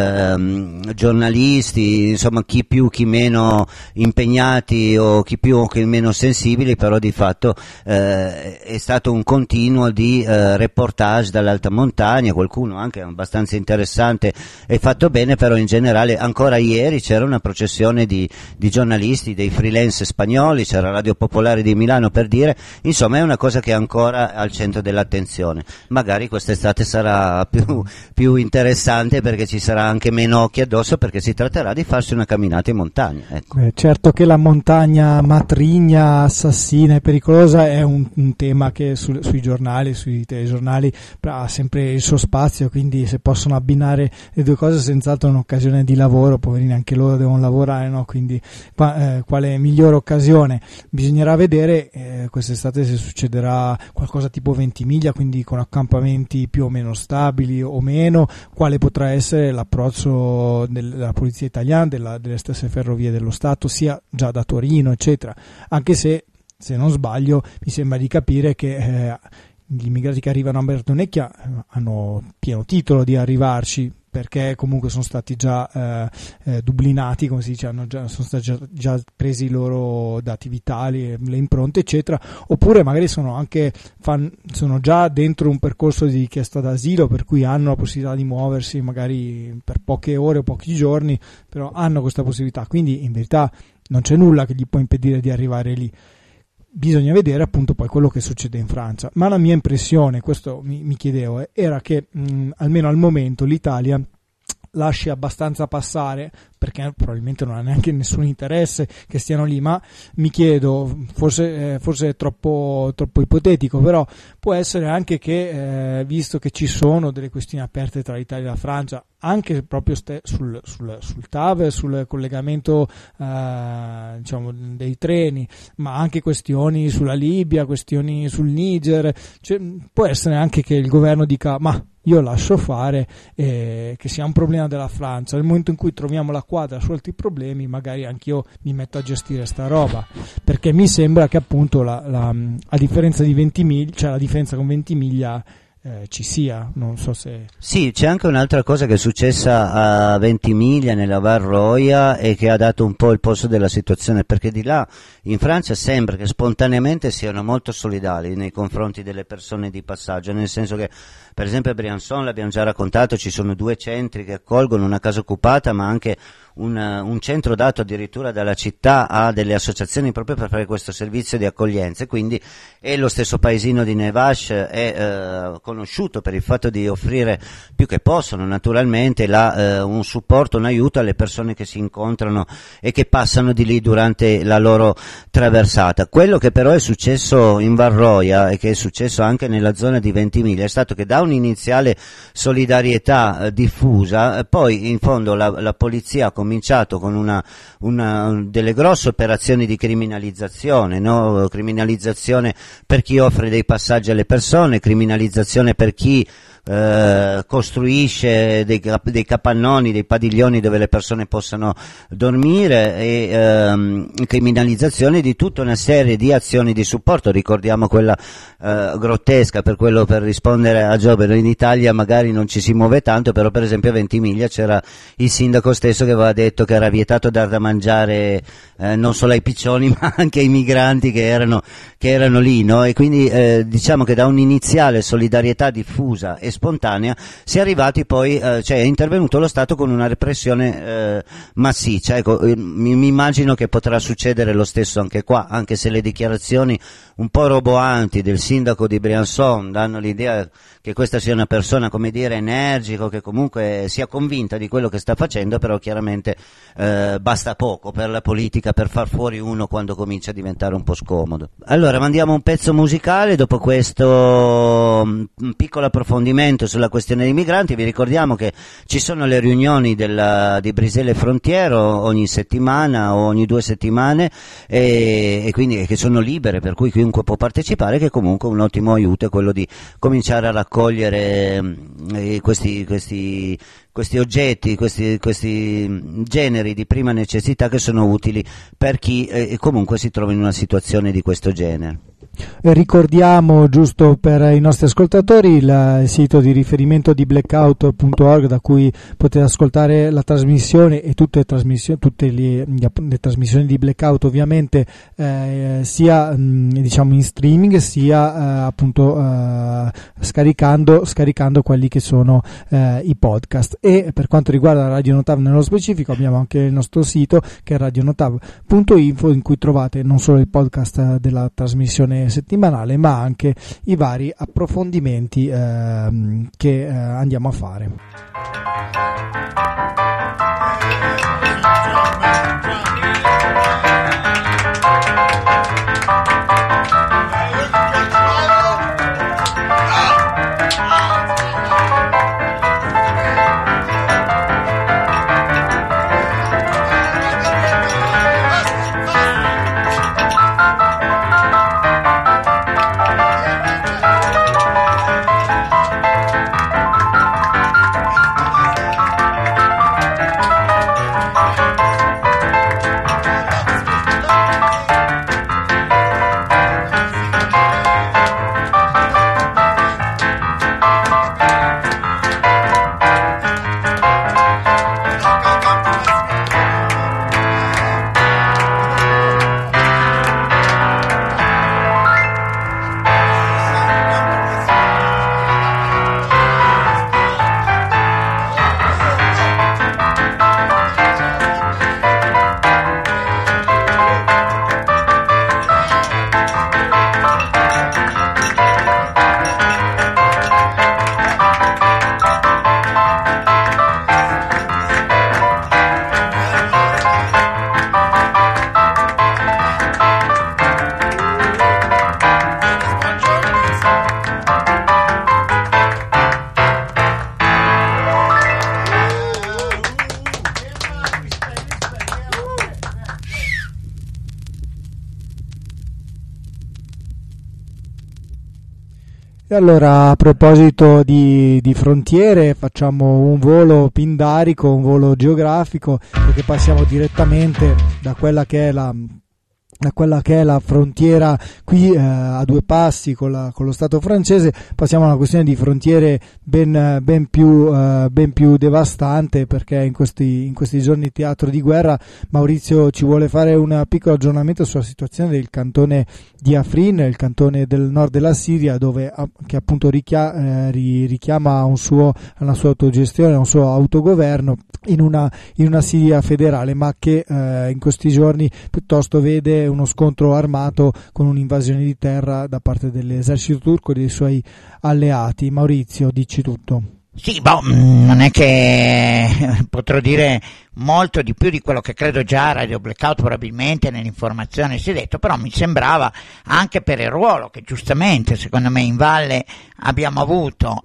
giornalisti, insomma, chi più chi meno impegnati o chi più o chi meno sensibili, però di fatto è stato un continuo di reportage dall'alta montagna, qualcuno anche abbastanza interessante e fatto bene, però in generale ancora ieri c'era una processione di giornalisti, dei freelance spagnoli, c'era Radio Popolare di Milano, per dire, insomma è una cosa che è ancora al centro dell'attenzione. Magari quest'estate sarà più interessante, perché ci sarà anche meno occhi addosso, perché si tratterà di farsi una camminata in montagna, ecco. Certo che la montagna matrigna, assassina e pericolosa è un tema che sui giornali, sui telegiornali ha sempre il suo spazio, quindi se possono abbinare le due cose senz'altro è un'occasione di lavoro, poverini, anche loro devono lavorare, no? Quindi quale migliore occasione? Bisognerà vedere quest'estate se succederà qualcosa tipo Ventimiglia, quindi con accampamenti più o meno stabili o meno, quale potrà essere l'approccio della polizia italiana, delle stesse ferrovie dello Stato, sia già da Torino eccetera, anche se non sbaglio mi sembra di capire che gli immigrati che arrivano a Bardonecchia hanno pieno titolo di arrivarci, perché comunque sono stati già dublinati, come si dice, sono stati già presi i loro dati vitali, le impronte eccetera, oppure magari sono già dentro un percorso di richiesta d'asilo, per cui hanno la possibilità di muoversi magari per poche ore o pochi giorni, però hanno questa possibilità, quindi in verità non c'è nulla che gli può impedire di arrivare lì. Bisogna vedere appunto poi quello che succede in Francia, ma la mia impressione, questo mi chiedevo, era che almeno al momento l'Italia lasci abbastanza passare, perché probabilmente non ha neanche nessun interesse che stiano lì, ma mi chiedo, forse è troppo ipotetico, però può essere anche che visto che ci sono delle questioni aperte tra l'Italia e la Francia, anche proprio sul TAV, sul collegamento diciamo dei treni, ma anche questioni sulla Libia, questioni sul Niger, cioè, può essere anche che il governo dica ma io lascio fare, che sia un problema della Francia, nel momento in cui troviamo la quadra su altri problemi magari anch'io mi metto a gestire sta roba, perché mi sembra che appunto a differenza di Ventimiglia, cioè la differenza con Ventimiglia ci sia, non so se... Sì, c'è anche un'altra cosa che è successa a Ventimiglia, nella Val Roia, e che ha dato un po' il polso della situazione, perché di là in Francia sembra che spontaneamente siano molto solidali nei confronti delle persone di passaggio, nel senso che per esempio a Briançon, l'abbiamo già raccontato, ci sono 2 centri che accolgono, una casa occupata ma anche un centro dato addirittura dalla città a delle associazioni proprio per fare questo servizio di accoglienza, quindi e lo stesso paesino di Nevash è conosciuto per il fatto di offrire più che possono naturalmente un supporto, un aiuto alle persone che si incontrano e che passano di lì durante la loro traversata. Quello che però è successo in Varroia e che è successo anche nella zona di Ventimiglia è stato che da un'iniziale solidarietà diffusa, poi in fondo la polizia ha cominciato con delle grosse operazioni di criminalizzazione, no? Criminalizzazione per chi offre dei passaggi alle persone, criminalizzazione per chi costruisce dei capannoni, dei padiglioni dove le persone possano dormire e criminalizzazione di tutta una serie di azioni di supporto. Ricordiamo quella grottesca, per rispondere a Giobbe, in Italia magari non ci si muove tanto, però per esempio a Ventimiglia c'era il sindaco stesso che aveva detto che era vietato dar da mangiare non solo ai piccioni ma anche ai migranti che erano lì, no? E quindi diciamo che da un'iniziale solidarietà diffusa e spontanea si è arrivati poi, cioè è intervenuto lo Stato con una repressione massiccia. Ecco, mi immagino che potrà succedere lo stesso anche qua, anche se le dichiarazioni un po' roboanti del sindaco di Briançon danno l'idea che questa sia una persona, come dire, energico, che comunque sia convinta di quello che sta facendo, però chiaramente basta poco per la politica per far fuori uno quando comincia a diventare un po' scomodo. Allora mandiamo un pezzo musicale dopo questo piccolo approfondimento sulla questione dei migranti. Vi ricordiamo che ci sono le riunioni di Brisele Frontiero ogni settimana o ogni 2 settimane e quindi che sono libere, per cui chiunque può partecipare, che comunque un ottimo aiuto è quello di cominciare a raccogliere questi oggetti, questi generi di prima necessità che sono utili per chi comunque si trova in una situazione di questo genere. Ricordiamo, giusto per i nostri ascoltatori, il sito di riferimento di blackout.org, da cui potete ascoltare la trasmissione e tutte le trasmissioni di Blackout, ovviamente sia diciamo in streaming sia appunto scaricando quelli che sono i podcast. E per quanto riguarda Radio Notav nello specifico, abbiamo anche il nostro sito che è radionotav.info, in cui trovate non solo il podcast della trasmissione settimanale ma anche i vari approfondimenti che andiamo a fare. E allora, a proposito di frontiere, facciamo un volo pindarico, un volo geografico, perché passiamo direttamente da quella che è la da quella che è la frontiera qui a due passi con lo Stato francese, passiamo a una questione di frontiere ben più devastante, perché in questi giorni teatro di guerra. Maurizio ci vuole fare un piccolo aggiornamento sulla situazione del cantone di Afrin, il cantone del nord della Siria, che appunto richiama a una sua autogestione, a un suo autogoverno in una Siria federale, ma che in questi giorni piuttosto vede uno scontro armato con un'invasione di terra da parte dell'esercito turco e dei suoi alleati. Maurizio, dici tutto. Sì, non è che potrò dire molto di più di quello che credo già Radio Blackout probabilmente nell'informazione si è detto, però mi sembrava, anche per il ruolo che giustamente secondo me in valle abbiamo avuto,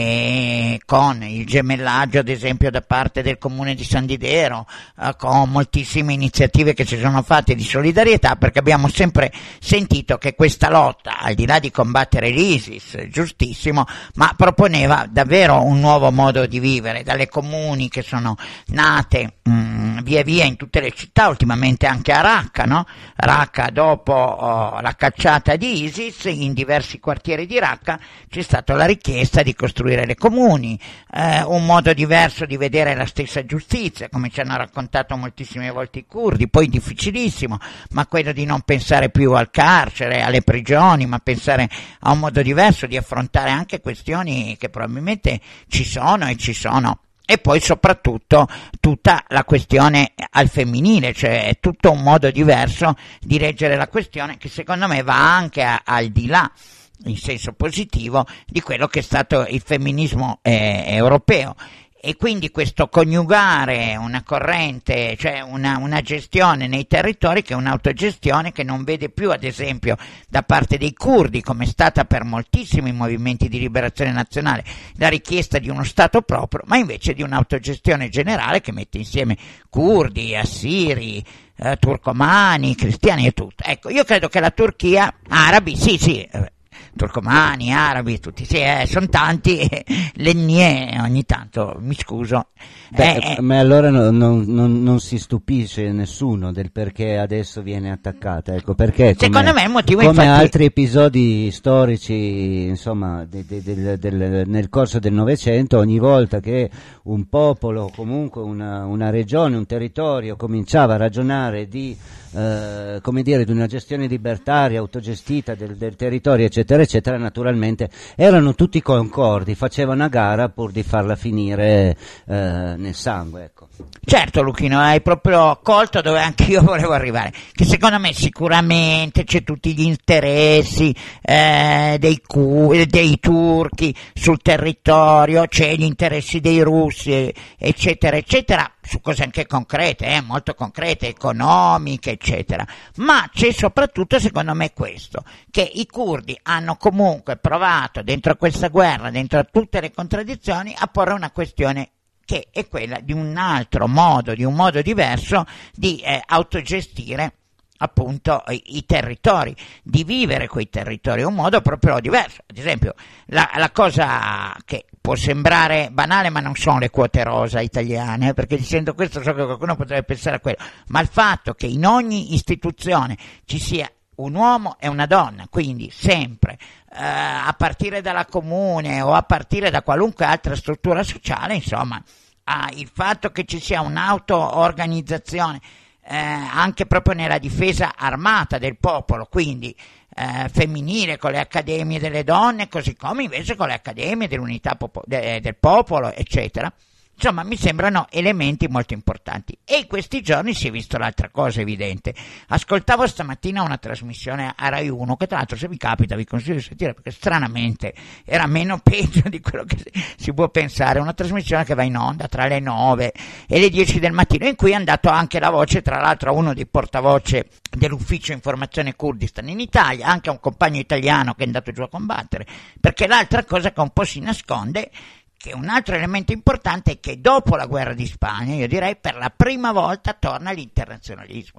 con il gemellaggio ad esempio da parte del comune di San Didero, con moltissime iniziative che si sono fatte di solidarietà, perché abbiamo sempre sentito che questa lotta, al di là di combattere l'ISIS, giustissimo, ma proponeva davvero un nuovo modo di vivere, dalle comuni che sono nate via via in tutte le città, ultimamente anche a Raqqa, no? Raqqa, dopo la cacciata di ISIS, in diversi quartieri di Raqqa c'è stata la richiesta di costruire le comuni, un modo diverso di vedere la stessa giustizia, come ci hanno raccontato moltissime volte i curdi, poi difficilissimo, ma quello di non pensare più al carcere, alle prigioni, ma pensare a un modo diverso di affrontare anche questioni che probabilmente ci sono. E poi soprattutto tutta la questione al femminile, cioè tutto un modo diverso di leggere la questione, che secondo me va anche al di là, in senso positivo, di quello che è stato il femminismo europeo. E quindi questo coniugare una corrente, cioè una gestione nei territori, che è un'autogestione che non vede più, ad esempio, da parte dei curdi, come è stata per moltissimi movimenti di liberazione nazionale, la richiesta di uno Stato proprio, ma invece di un'autogestione generale che mette insieme curdi, assiri, turcomani, cristiani e tutto. Ecco, io credo che la Turchia, arabi, turcomani, arabi, tutti, sono tanti, l'etnie ogni tanto, mi scuso. Ma allora non si stupisce nessuno del perché adesso viene attaccata, ecco, perché secondo me il motivo, come infatti, altri episodi storici, insomma, nel corso del Novecento, ogni volta che un popolo, comunque una regione, un territorio cominciava a ragionare di una gestione libertaria, autogestita del territorio, eccetera eccetera, naturalmente erano tutti concordi, facevano a gara pur di farla finire nel sangue, ecco. Certo, Luchino, hai proprio colto dove anche io volevo arrivare, che secondo me sicuramente c'è tutti gli interessi dei turchi sul territorio, c'è gli interessi dei russi, eccetera eccetera, su cose anche concrete, molto concrete, economiche, eccetera. Ma c'è soprattutto, secondo me, questo, che i curdi hanno comunque provato, dentro questa guerra, dentro tutte le contraddizioni, a porre una questione che è quella di un altro modo, di un modo diverso di autogestire appunto i territori, di vivere quei territori, un modo proprio diverso. Ad esempio, la cosa che può sembrare banale, ma non sono le quote rosa italiane, perché dicendo questo so che qualcuno potrebbe pensare a quello, ma il fatto che in ogni istituzione ci sia un uomo e una donna, quindi sempre a partire dalla comune o a partire da qualunque altra struttura sociale, insomma, il fatto che ci sia un'auto-organizzazione anche proprio nella difesa armata del popolo, quindi femminile, con le accademie delle donne, così come invece con le accademie dell'unità del popolo, eccetera. Insomma, mi sembrano elementi molto importanti. E in questi giorni si è visto l'altra cosa evidente. Ascoltavo stamattina una trasmissione a Rai 1, che tra l'altro, se vi capita, vi consiglio di sentire, perché stranamente era meno peggio di quello che si può pensare. Una trasmissione che va in onda tra le 9 e le 10 del mattino, in cui è andato anche la voce, tra l'altro, a uno dei portavoce dell'ufficio informazione Kurdistan in Italia, anche a un compagno italiano che è andato giù a combattere, perché l'altra cosa che un po' si nasconde, che un altro elemento importante, è che dopo la guerra di Spagna, io direi per la prima volta torna l'internazionalismo.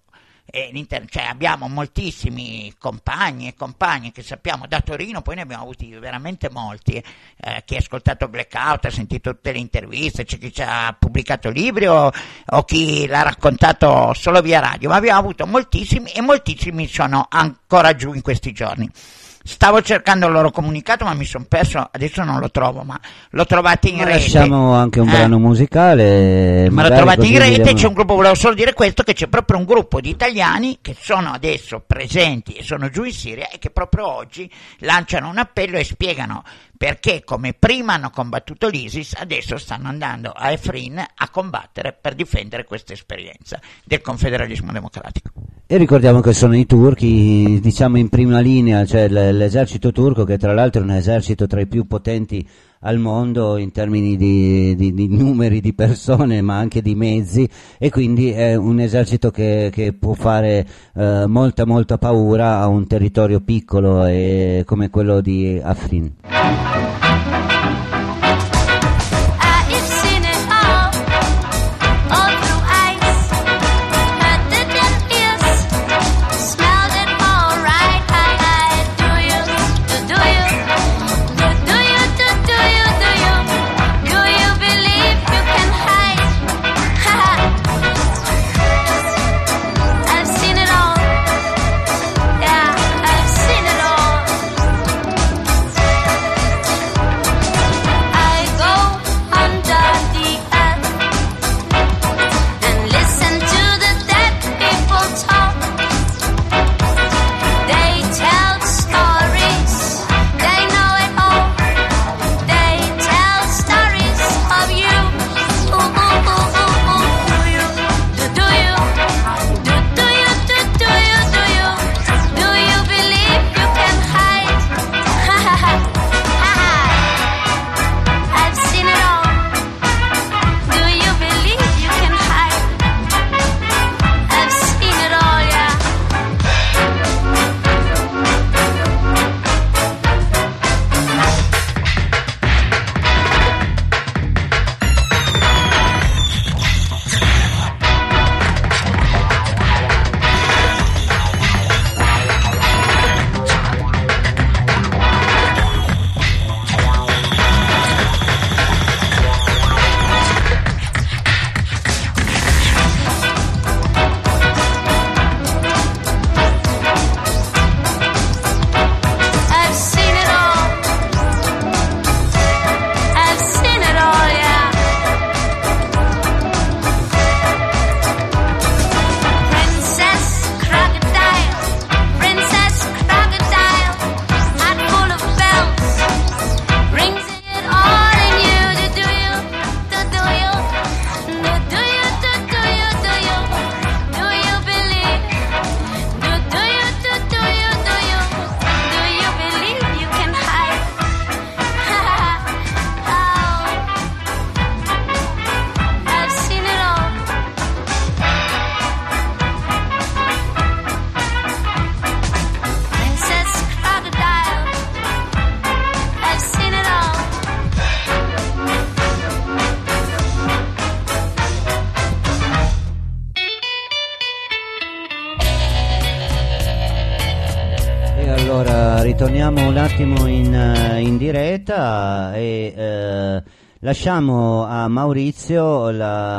cioè abbiamo moltissimi compagni e compagne che sappiamo da Torino, poi ne abbiamo avuti veramente molti, chi ha ascoltato Blackout, ha sentito tutte le interviste, c'è chi ci ha pubblicato libri o chi l'ha raccontato solo via radio, ma abbiamo avuto moltissimi e moltissimi sono ancora giù in questi giorni. Stavo cercando il loro comunicato ma mi sono perso, adesso non lo trovo, ma lo trovate in rete. Lasciamo anche un brano musicale. Ma lo trovate in rete, c'è un gruppo, volevo solo dire questo, che c'è proprio un gruppo di italiani che sono adesso presenti e sono giù in Siria e che proprio oggi lanciano un appello e spiegano perché come prima hanno combattuto l'ISIS, adesso stanno andando a Afrin a combattere per difendere questa esperienza del confederalismo democratico. E ricordiamo che sono i turchi, diciamo in prima linea, cioè l'esercito turco, che tra l'altro è un esercito tra i più potenti al mondo in termini di numeri di persone ma anche di mezzi, e quindi è un esercito che può fare molta paura a un territorio piccolo come quello di Afrin. Ritorniamo un attimo in diretta e lasciamo a Maurizio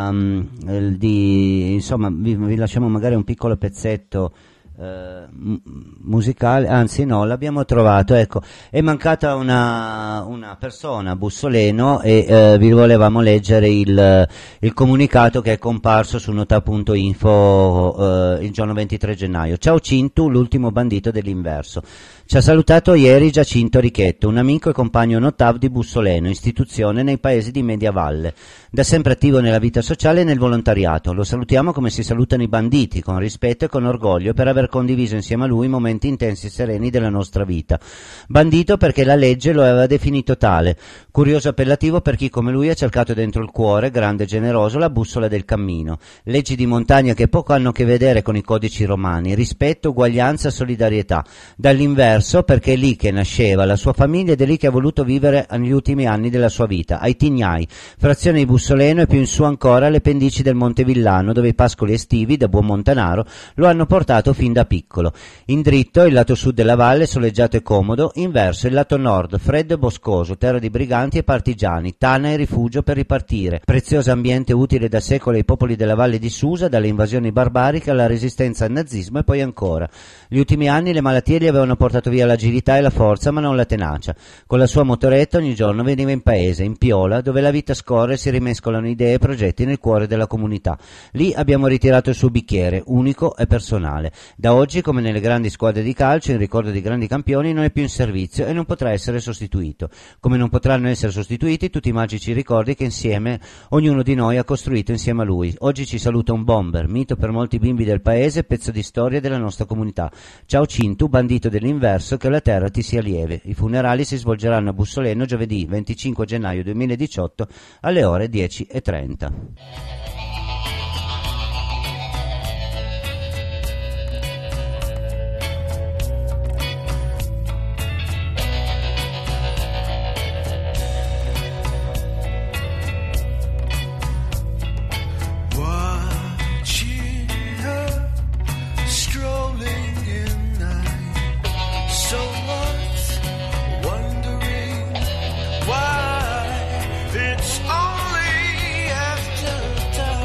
insomma vi lasciamo magari un piccolo pezzetto musicale, anzi no, l'abbiamo trovato, ecco, è mancata una persona, Bussoleno, e vi volevamo leggere il comunicato che è comparso su nota.info il giorno 23 gennaio. Ciao Cintu, l'ultimo bandito dell'inverso. Ci ha salutato ieri Giacinto Richetto, un amico e compagno Notav di Bussoleno, istituzione nei paesi di Media Valle, da sempre attivo nella vita sociale e nel volontariato. Lo salutiamo come si salutano i banditi, con rispetto e con orgoglio per aver aver condiviso insieme a lui momenti intensi e sereni della nostra vita. Bandito perché la legge lo aveva definito tale, curioso appellativo per chi come lui ha cercato dentro il cuore, grande e generoso, la bussola del cammino. Leggi di montagna che poco hanno a che vedere con i codici romani, rispetto, uguaglianza, solidarietà. Dall'inverso perché è lì che nasceva la sua famiglia ed è lì che ha voluto vivere negli ultimi anni della sua vita, ai Tignai, frazione di Bussoleno e più in su ancora alle pendici del Monte Villano, dove i pascoli estivi, da buon montanaro, lo hanno portato fin da piccolo. In dritto il lato sud della valle, soleggiato e comodo, in verso il lato nord, freddo e boscoso, terra di briganti e partigiani, tana e rifugio per ripartire, prezioso ambiente utile da secoli ai popoli della valle di Susa, dalle invasioni barbariche alla resistenza al nazismo e poi ancora. Gli ultimi anni le malattie gli avevano portato via l'agilità e la forza, ma non la tenacia. Con la sua motoretta ogni giorno veniva in paese, in Piola, dove la vita scorre e si rimescolano idee e progetti nel cuore della comunità. Lì abbiamo ritirato il suo bicchiere, unico e personale. Da oggi, come nelle grandi squadre di calcio, in ricordo di grandi campioni, non è più in servizio e non potrà essere sostituito. Come non potranno essere sostituiti tutti i magici ricordi che insieme ognuno di noi ha costruito insieme a lui. Oggi ci saluta un bomber, mito per molti bimbi del paese, pezzo di storia della nostra comunità. Ciao Cintu, bandito dell'inverso, che la terra ti sia lieve. I funerali si svolgeranno a Bussoleno giovedì 25 gennaio 2018 alle ore 10:30. It's only after dark.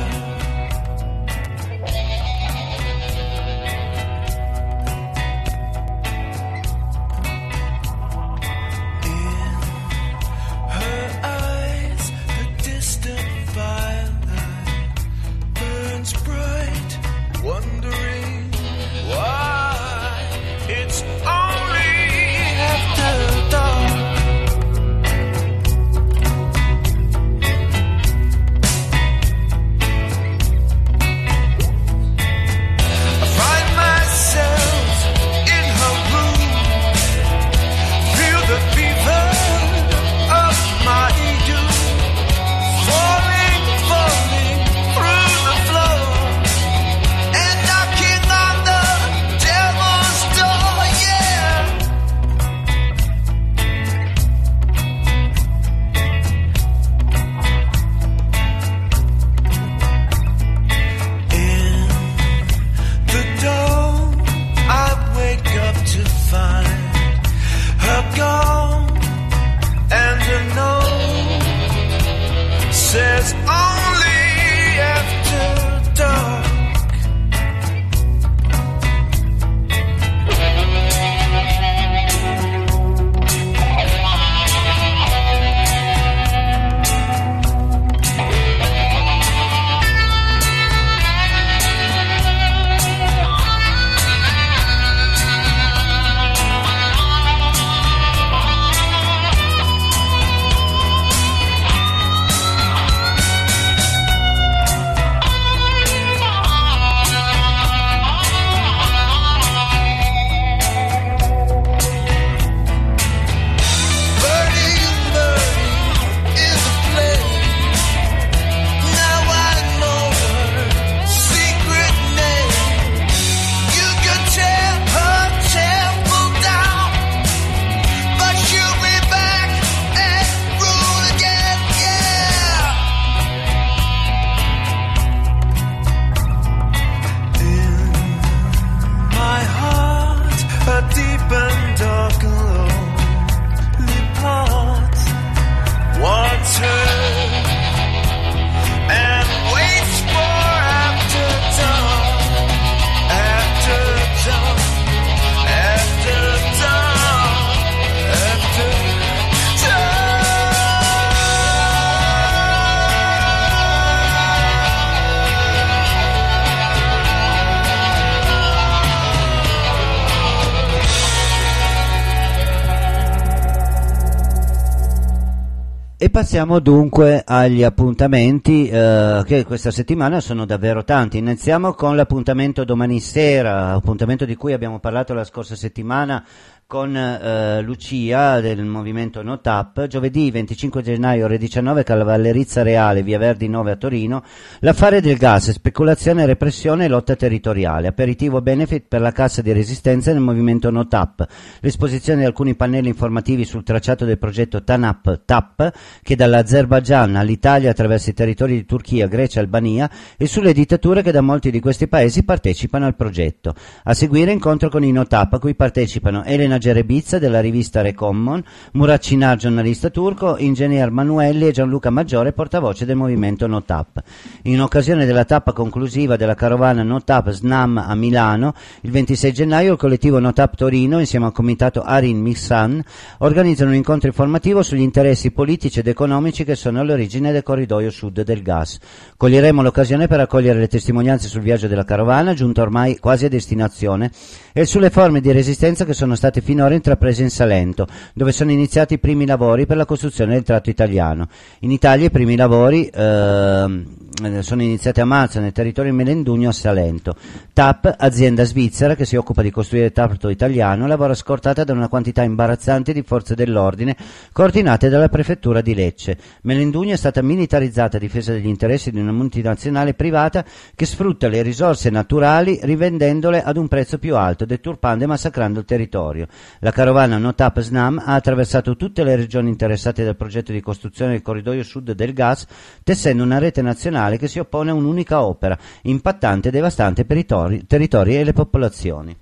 passiamo dunque agli appuntamenti che questa settimana sono davvero tanti. Iniziamo con l'appuntamento domani sera, appuntamento di cui abbiamo parlato la scorsa settimana con Lucia del movimento NOTAP. Giovedì 25 gennaio ore 19, Cavallerizza Reale, via Verdi 9 a Torino, l'affare del gas, speculazione, repressione e lotta territoriale, aperitivo benefit per la cassa di resistenza del movimento NOTAP, l'esposizione di alcuni pannelli informativi sul tracciato del progetto TANAP-TAP che dall'Azerbaigian all'Italia attraverso i territori di Turchia, Grecia e Albania e sulle dittature che da molti di questi paesi partecipano al progetto. A seguire incontro con i NOTAP a cui partecipano Elena Gerebizza della rivista Recommon, Murat Çınar, giornalista turco, Ingegner Manuelli e Gianluca Maggiore, portavoce del movimento NOTAP. In occasione della tappa conclusiva della carovana NOTAP SNAM a Milano, il 26 gennaio il collettivo NOTAP Torino, insieme al comitato Arin Mihsan, organizzano un incontro informativo sugli interessi politici ed economici che sono all'origine del corridoio sud del gas. Coglieremo l'occasione per raccogliere le testimonianze sul viaggio della carovana, giunta ormai quasi a destinazione, e sulle forme di resistenza che sono state finora intraprese in Salento, dove sono iniziati i primi lavori per la costruzione del tratto italiano. In Italia i primi lavori sono iniziati a marzo nel territorio di Melendugno a Salento. TAP, azienda svizzera che si occupa di costruire il tratto italiano, lavora scortata da una quantità imbarazzante di forze dell'ordine coordinate dalla prefettura di Lecce. Melendugno è stata militarizzata a difesa degli interessi di una multinazionale privata che sfrutta le risorse naturali rivendendole ad un prezzo più alto, deturpando e massacrando il territorio. La carovana NOTAP SNAM ha attraversato tutte le regioni interessate dal progetto di costruzione del corridoio sud del gas, tessendo una rete nazionale che si oppone a un'unica opera, impattante e devastante per i territori e le popolazioni.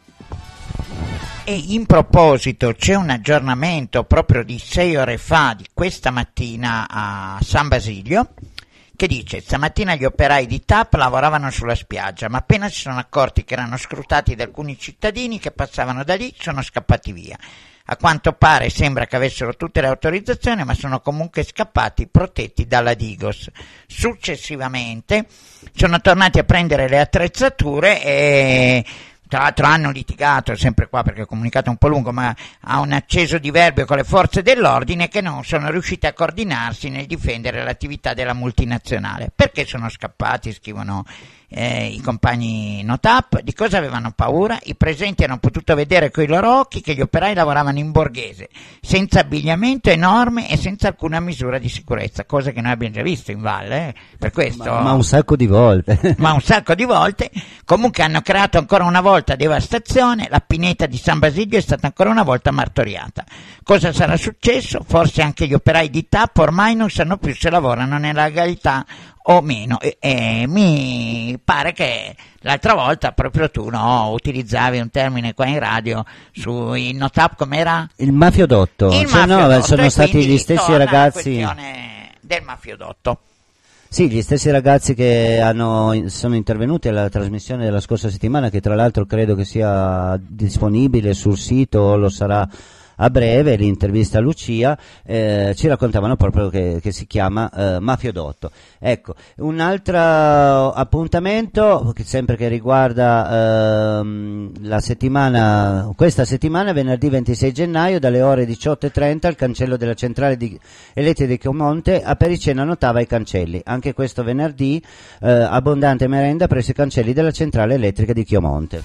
E in proposito c'è un aggiornamento proprio di 6 ore fa, di questa mattina a San Basilio, che dice: stamattina gli operai di TAP lavoravano sulla spiaggia, ma appena si sono accorti che erano scrutati da alcuni cittadini che passavano da lì, sono scappati via. A quanto pare sembra che avessero tutte le autorizzazioni, ma sono comunque scappati protetti dalla Digos. Successivamente sono tornati a prendere le attrezzature e tra l'altro hanno litigato, sempre qua perché il comunicato è un po' lungo, ma ha un acceso diverbio con le forze dell'ordine che non sono riusciti a coordinarsi nel difendere l'attività della multinazionale. Perché sono scappati, scrivono i compagni NOTAP. Di cosa avevano paura? I presenti hanno potuto vedere coi loro occhi che gli operai lavoravano in borghese, senza abbigliamento, enorme e senza alcuna misura di sicurezza, cosa che noi abbiamo già visto in valle, per questo. Ma un sacco di volte. Ma un sacco di volte. Comunque hanno creato ancora una volta devastazione, la pineta di San Basilio è stata ancora una volta martoriata. Cosa sarà successo? Forse anche gli operai di TAP ormai non sanno più se lavorano nella legalità o meno, mi pare che l'altra volta proprio tu utilizzavi un termine qua in radio sui NOTAP, com'era? Il mafiodotto. Sono stati gli stessi ragazzi del mafiodotto. Sì, gli stessi ragazzi che sono intervenuti alla trasmissione della scorsa settimana, che tra l'altro credo che sia disponibile sul sito, o lo sarà a breve, l'intervista a Lucia, ci raccontavano proprio che si chiama Mafiodotto. Ecco, un altro appuntamento sempre che riguarda questa settimana, venerdì 26 gennaio dalle ore 18:30 al cancello della centrale elettrica di Chiomonte, apericena Notava ai cancelli. Anche questo venerdì abbondante merenda presso i cancelli della centrale elettrica di Chiomonte.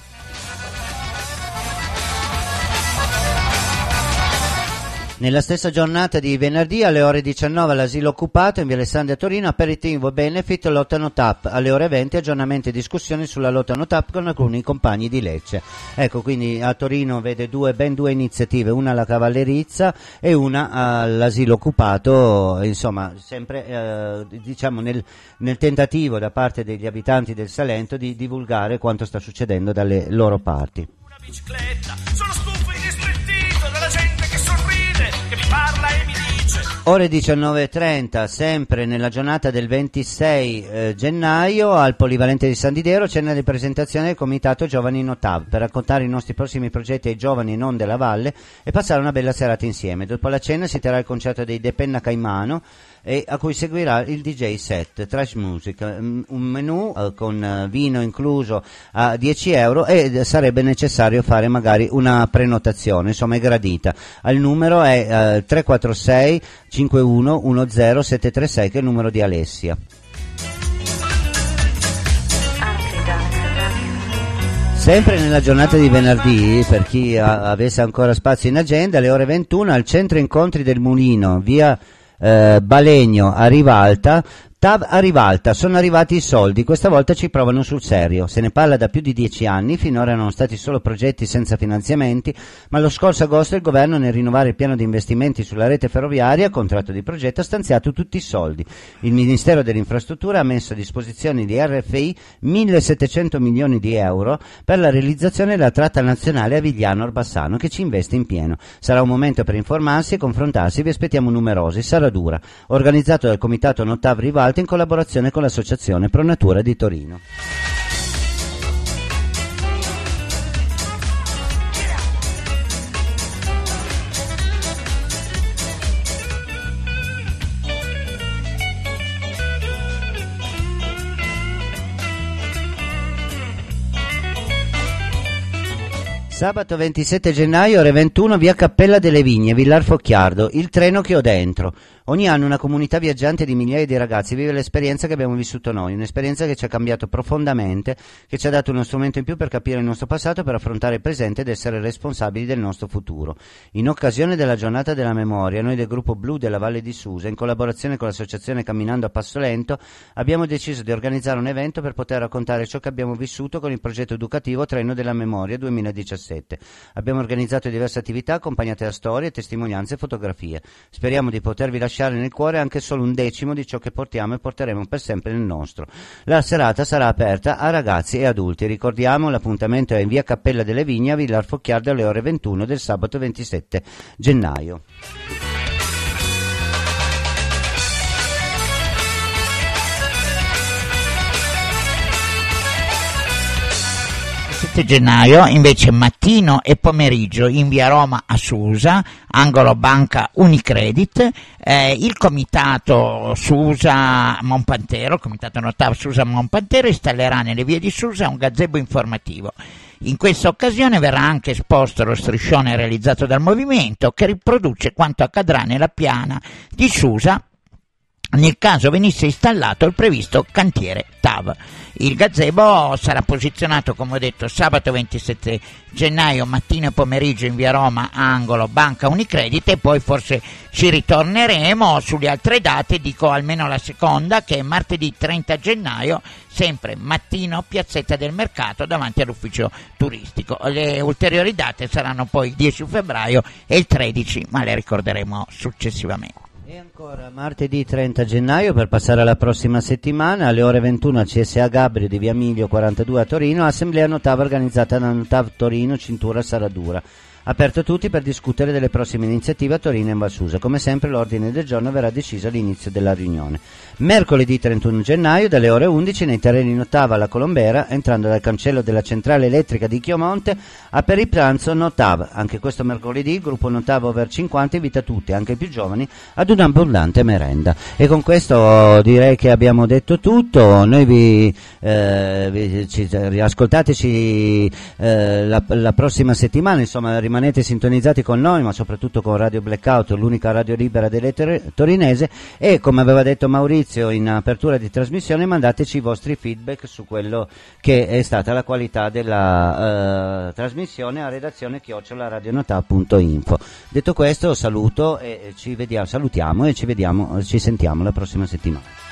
Nella stessa giornata di venerdì alle ore 19 all'asilo occupato in via Alessandria a Torino, aperitivo benefit lotta NOTAP, alle ore 20 aggiornamenti e discussioni sulla lotta NOTAP con alcuni compagni di Lecce. Ecco, quindi a Torino vede ben due iniziative, una alla Cavallerizza e una all'asilo occupato, insomma sempre diciamo nel tentativo da parte degli abitanti del Salento di divulgare quanto sta succedendo dalle loro parti. Una bicicletta, sono stufo e indispettito della gente che sorride, che mi parla e mi dice. Ore 19:30, sempre nella giornata del 26 gennaio, al Polivalente di San Didero c'è una presentazione del Comitato Giovani Notav per raccontare i nostri prossimi progetti ai giovani non della Valle e passare una bella serata insieme. Dopo la cena si terrà il concerto dei De Penna Caimano e a cui seguirà il DJ set Trash Music, un menù con vino incluso a 10 euro, e sarebbe necessario fare magari una prenotazione, insomma è gradita. Il numero è 346 51 10 736, che è il numero di Alessia. Sempre nella giornata di venerdì, per chi avesse ancora spazio in agenda, alle ore 21 al centro incontri del Mulino, via Balegno a Rivalta, TAV a Rivalta, sono arrivati i soldi, questa volta ci provano sul serio. Se ne parla da più di 10 anni, finora erano stati solo progetti senza finanziamenti, ma lo scorso agosto il governo, nel rinnovare il piano di investimenti sulla rete ferroviaria, contratto di progetto, ha stanziato tutti i soldi. Il Ministero delle Infrastrutture ha messo a disposizione di RFI 1.700 milioni di euro per la realizzazione della tratta nazionale Avigliano-Orbassano, che ci investe in pieno. Sarà un momento per informarsi e confrontarsi, vi aspettiamo numerosi, sarà dura. Organizzato dal Comitato Notav Rivalta in collaborazione con l'associazione Pronatura di Torino. Sabato 27 gennaio, ore 21, via Cappella delle Vigne, Villar Focchiardo, il treno che ho dentro. Ogni anno una comunità viaggiante di migliaia di ragazzi vive l'esperienza che abbiamo vissuto noi, un'esperienza che ci ha cambiato profondamente, che ci ha dato uno strumento in più per capire il nostro passato, per affrontare il presente ed essere responsabili del nostro futuro. In occasione della giornata della memoria, noi del gruppo Blu della Valle di Susa, in collaborazione con l'associazione Camminando a Passo Lento, abbiamo deciso di organizzare un evento per poter raccontare ciò che abbiamo vissuto con il progetto educativo Treno della Memoria 2017. Abbiamo organizzato diverse attività accompagnate da storie, testimonianze e fotografie. Speriamo di potervi lasciare nel cuore anche solo un decimo di ciò che portiamo e porteremo per sempre nel nostro. La serata sarà aperta a ragazzi e adulti. Ricordiamo, l'appuntamento è in via Cappella delle Vigne a Villar Focchiardo alle ore 21 del sabato 27 gennaio. Gennaio invece mattino e pomeriggio in via Roma a Susa, angolo banca Unicredit, il comitato Susa Monpantero, il comitato Notav Susa Monpantero installerà nelle vie di Susa un gazebo informativo. In questa occasione verrà anche esposto lo striscione realizzato dal movimento, che riproduce quanto accadrà nella piana di Susa nel caso venisse installato il previsto cantiere TAV. Il gazebo sarà posizionato, come ho detto, sabato 27 gennaio mattino e pomeriggio in via Roma, angolo banca Unicredit, e poi forse ci ritorneremo sulle altre date, dico almeno la seconda, che è martedì 30 gennaio, sempre mattino, piazzetta del mercato davanti all'ufficio turistico. Le ulteriori date saranno poi il 10 febbraio e il 13, ma le ricorderemo successivamente. E ancora martedì 30 gennaio, per passare alla prossima settimana, alle ore 21 al CSA Gabrio di via Miglio 42 a Torino, assemblea Notav organizzata da Notav Torino Cintura Saradura. Aperto a tutti per discutere delle prossime iniziative a Torino e in Valsusa. Come sempre l'ordine del giorno verrà deciso all'inizio della riunione. Mercoledì 31 gennaio dalle ore 11 nei terreni Notav alla Colombera, entrando dal cancello della centrale elettrica di Chiomonte, a per il pranzo Notav. Anche questo mercoledì il gruppo Notav Over 50 invita tutti, anche i più giovani, ad un'abbondante merenda. E con questo direi che abbiamo detto tutto. Noi ascoltateci la prossima settimana, insomma rimanete sintonizzati con noi, ma soprattutto con Radio Blackout, l'unica radio libera delle torinese, e come aveva detto Maurizio in apertura di trasmissione, mandateci i vostri feedback su quello che è stata la qualità della trasmissione a redazione @radionotav.info. Detto questo saluto e salutiamo e ci sentiamo la prossima settimana.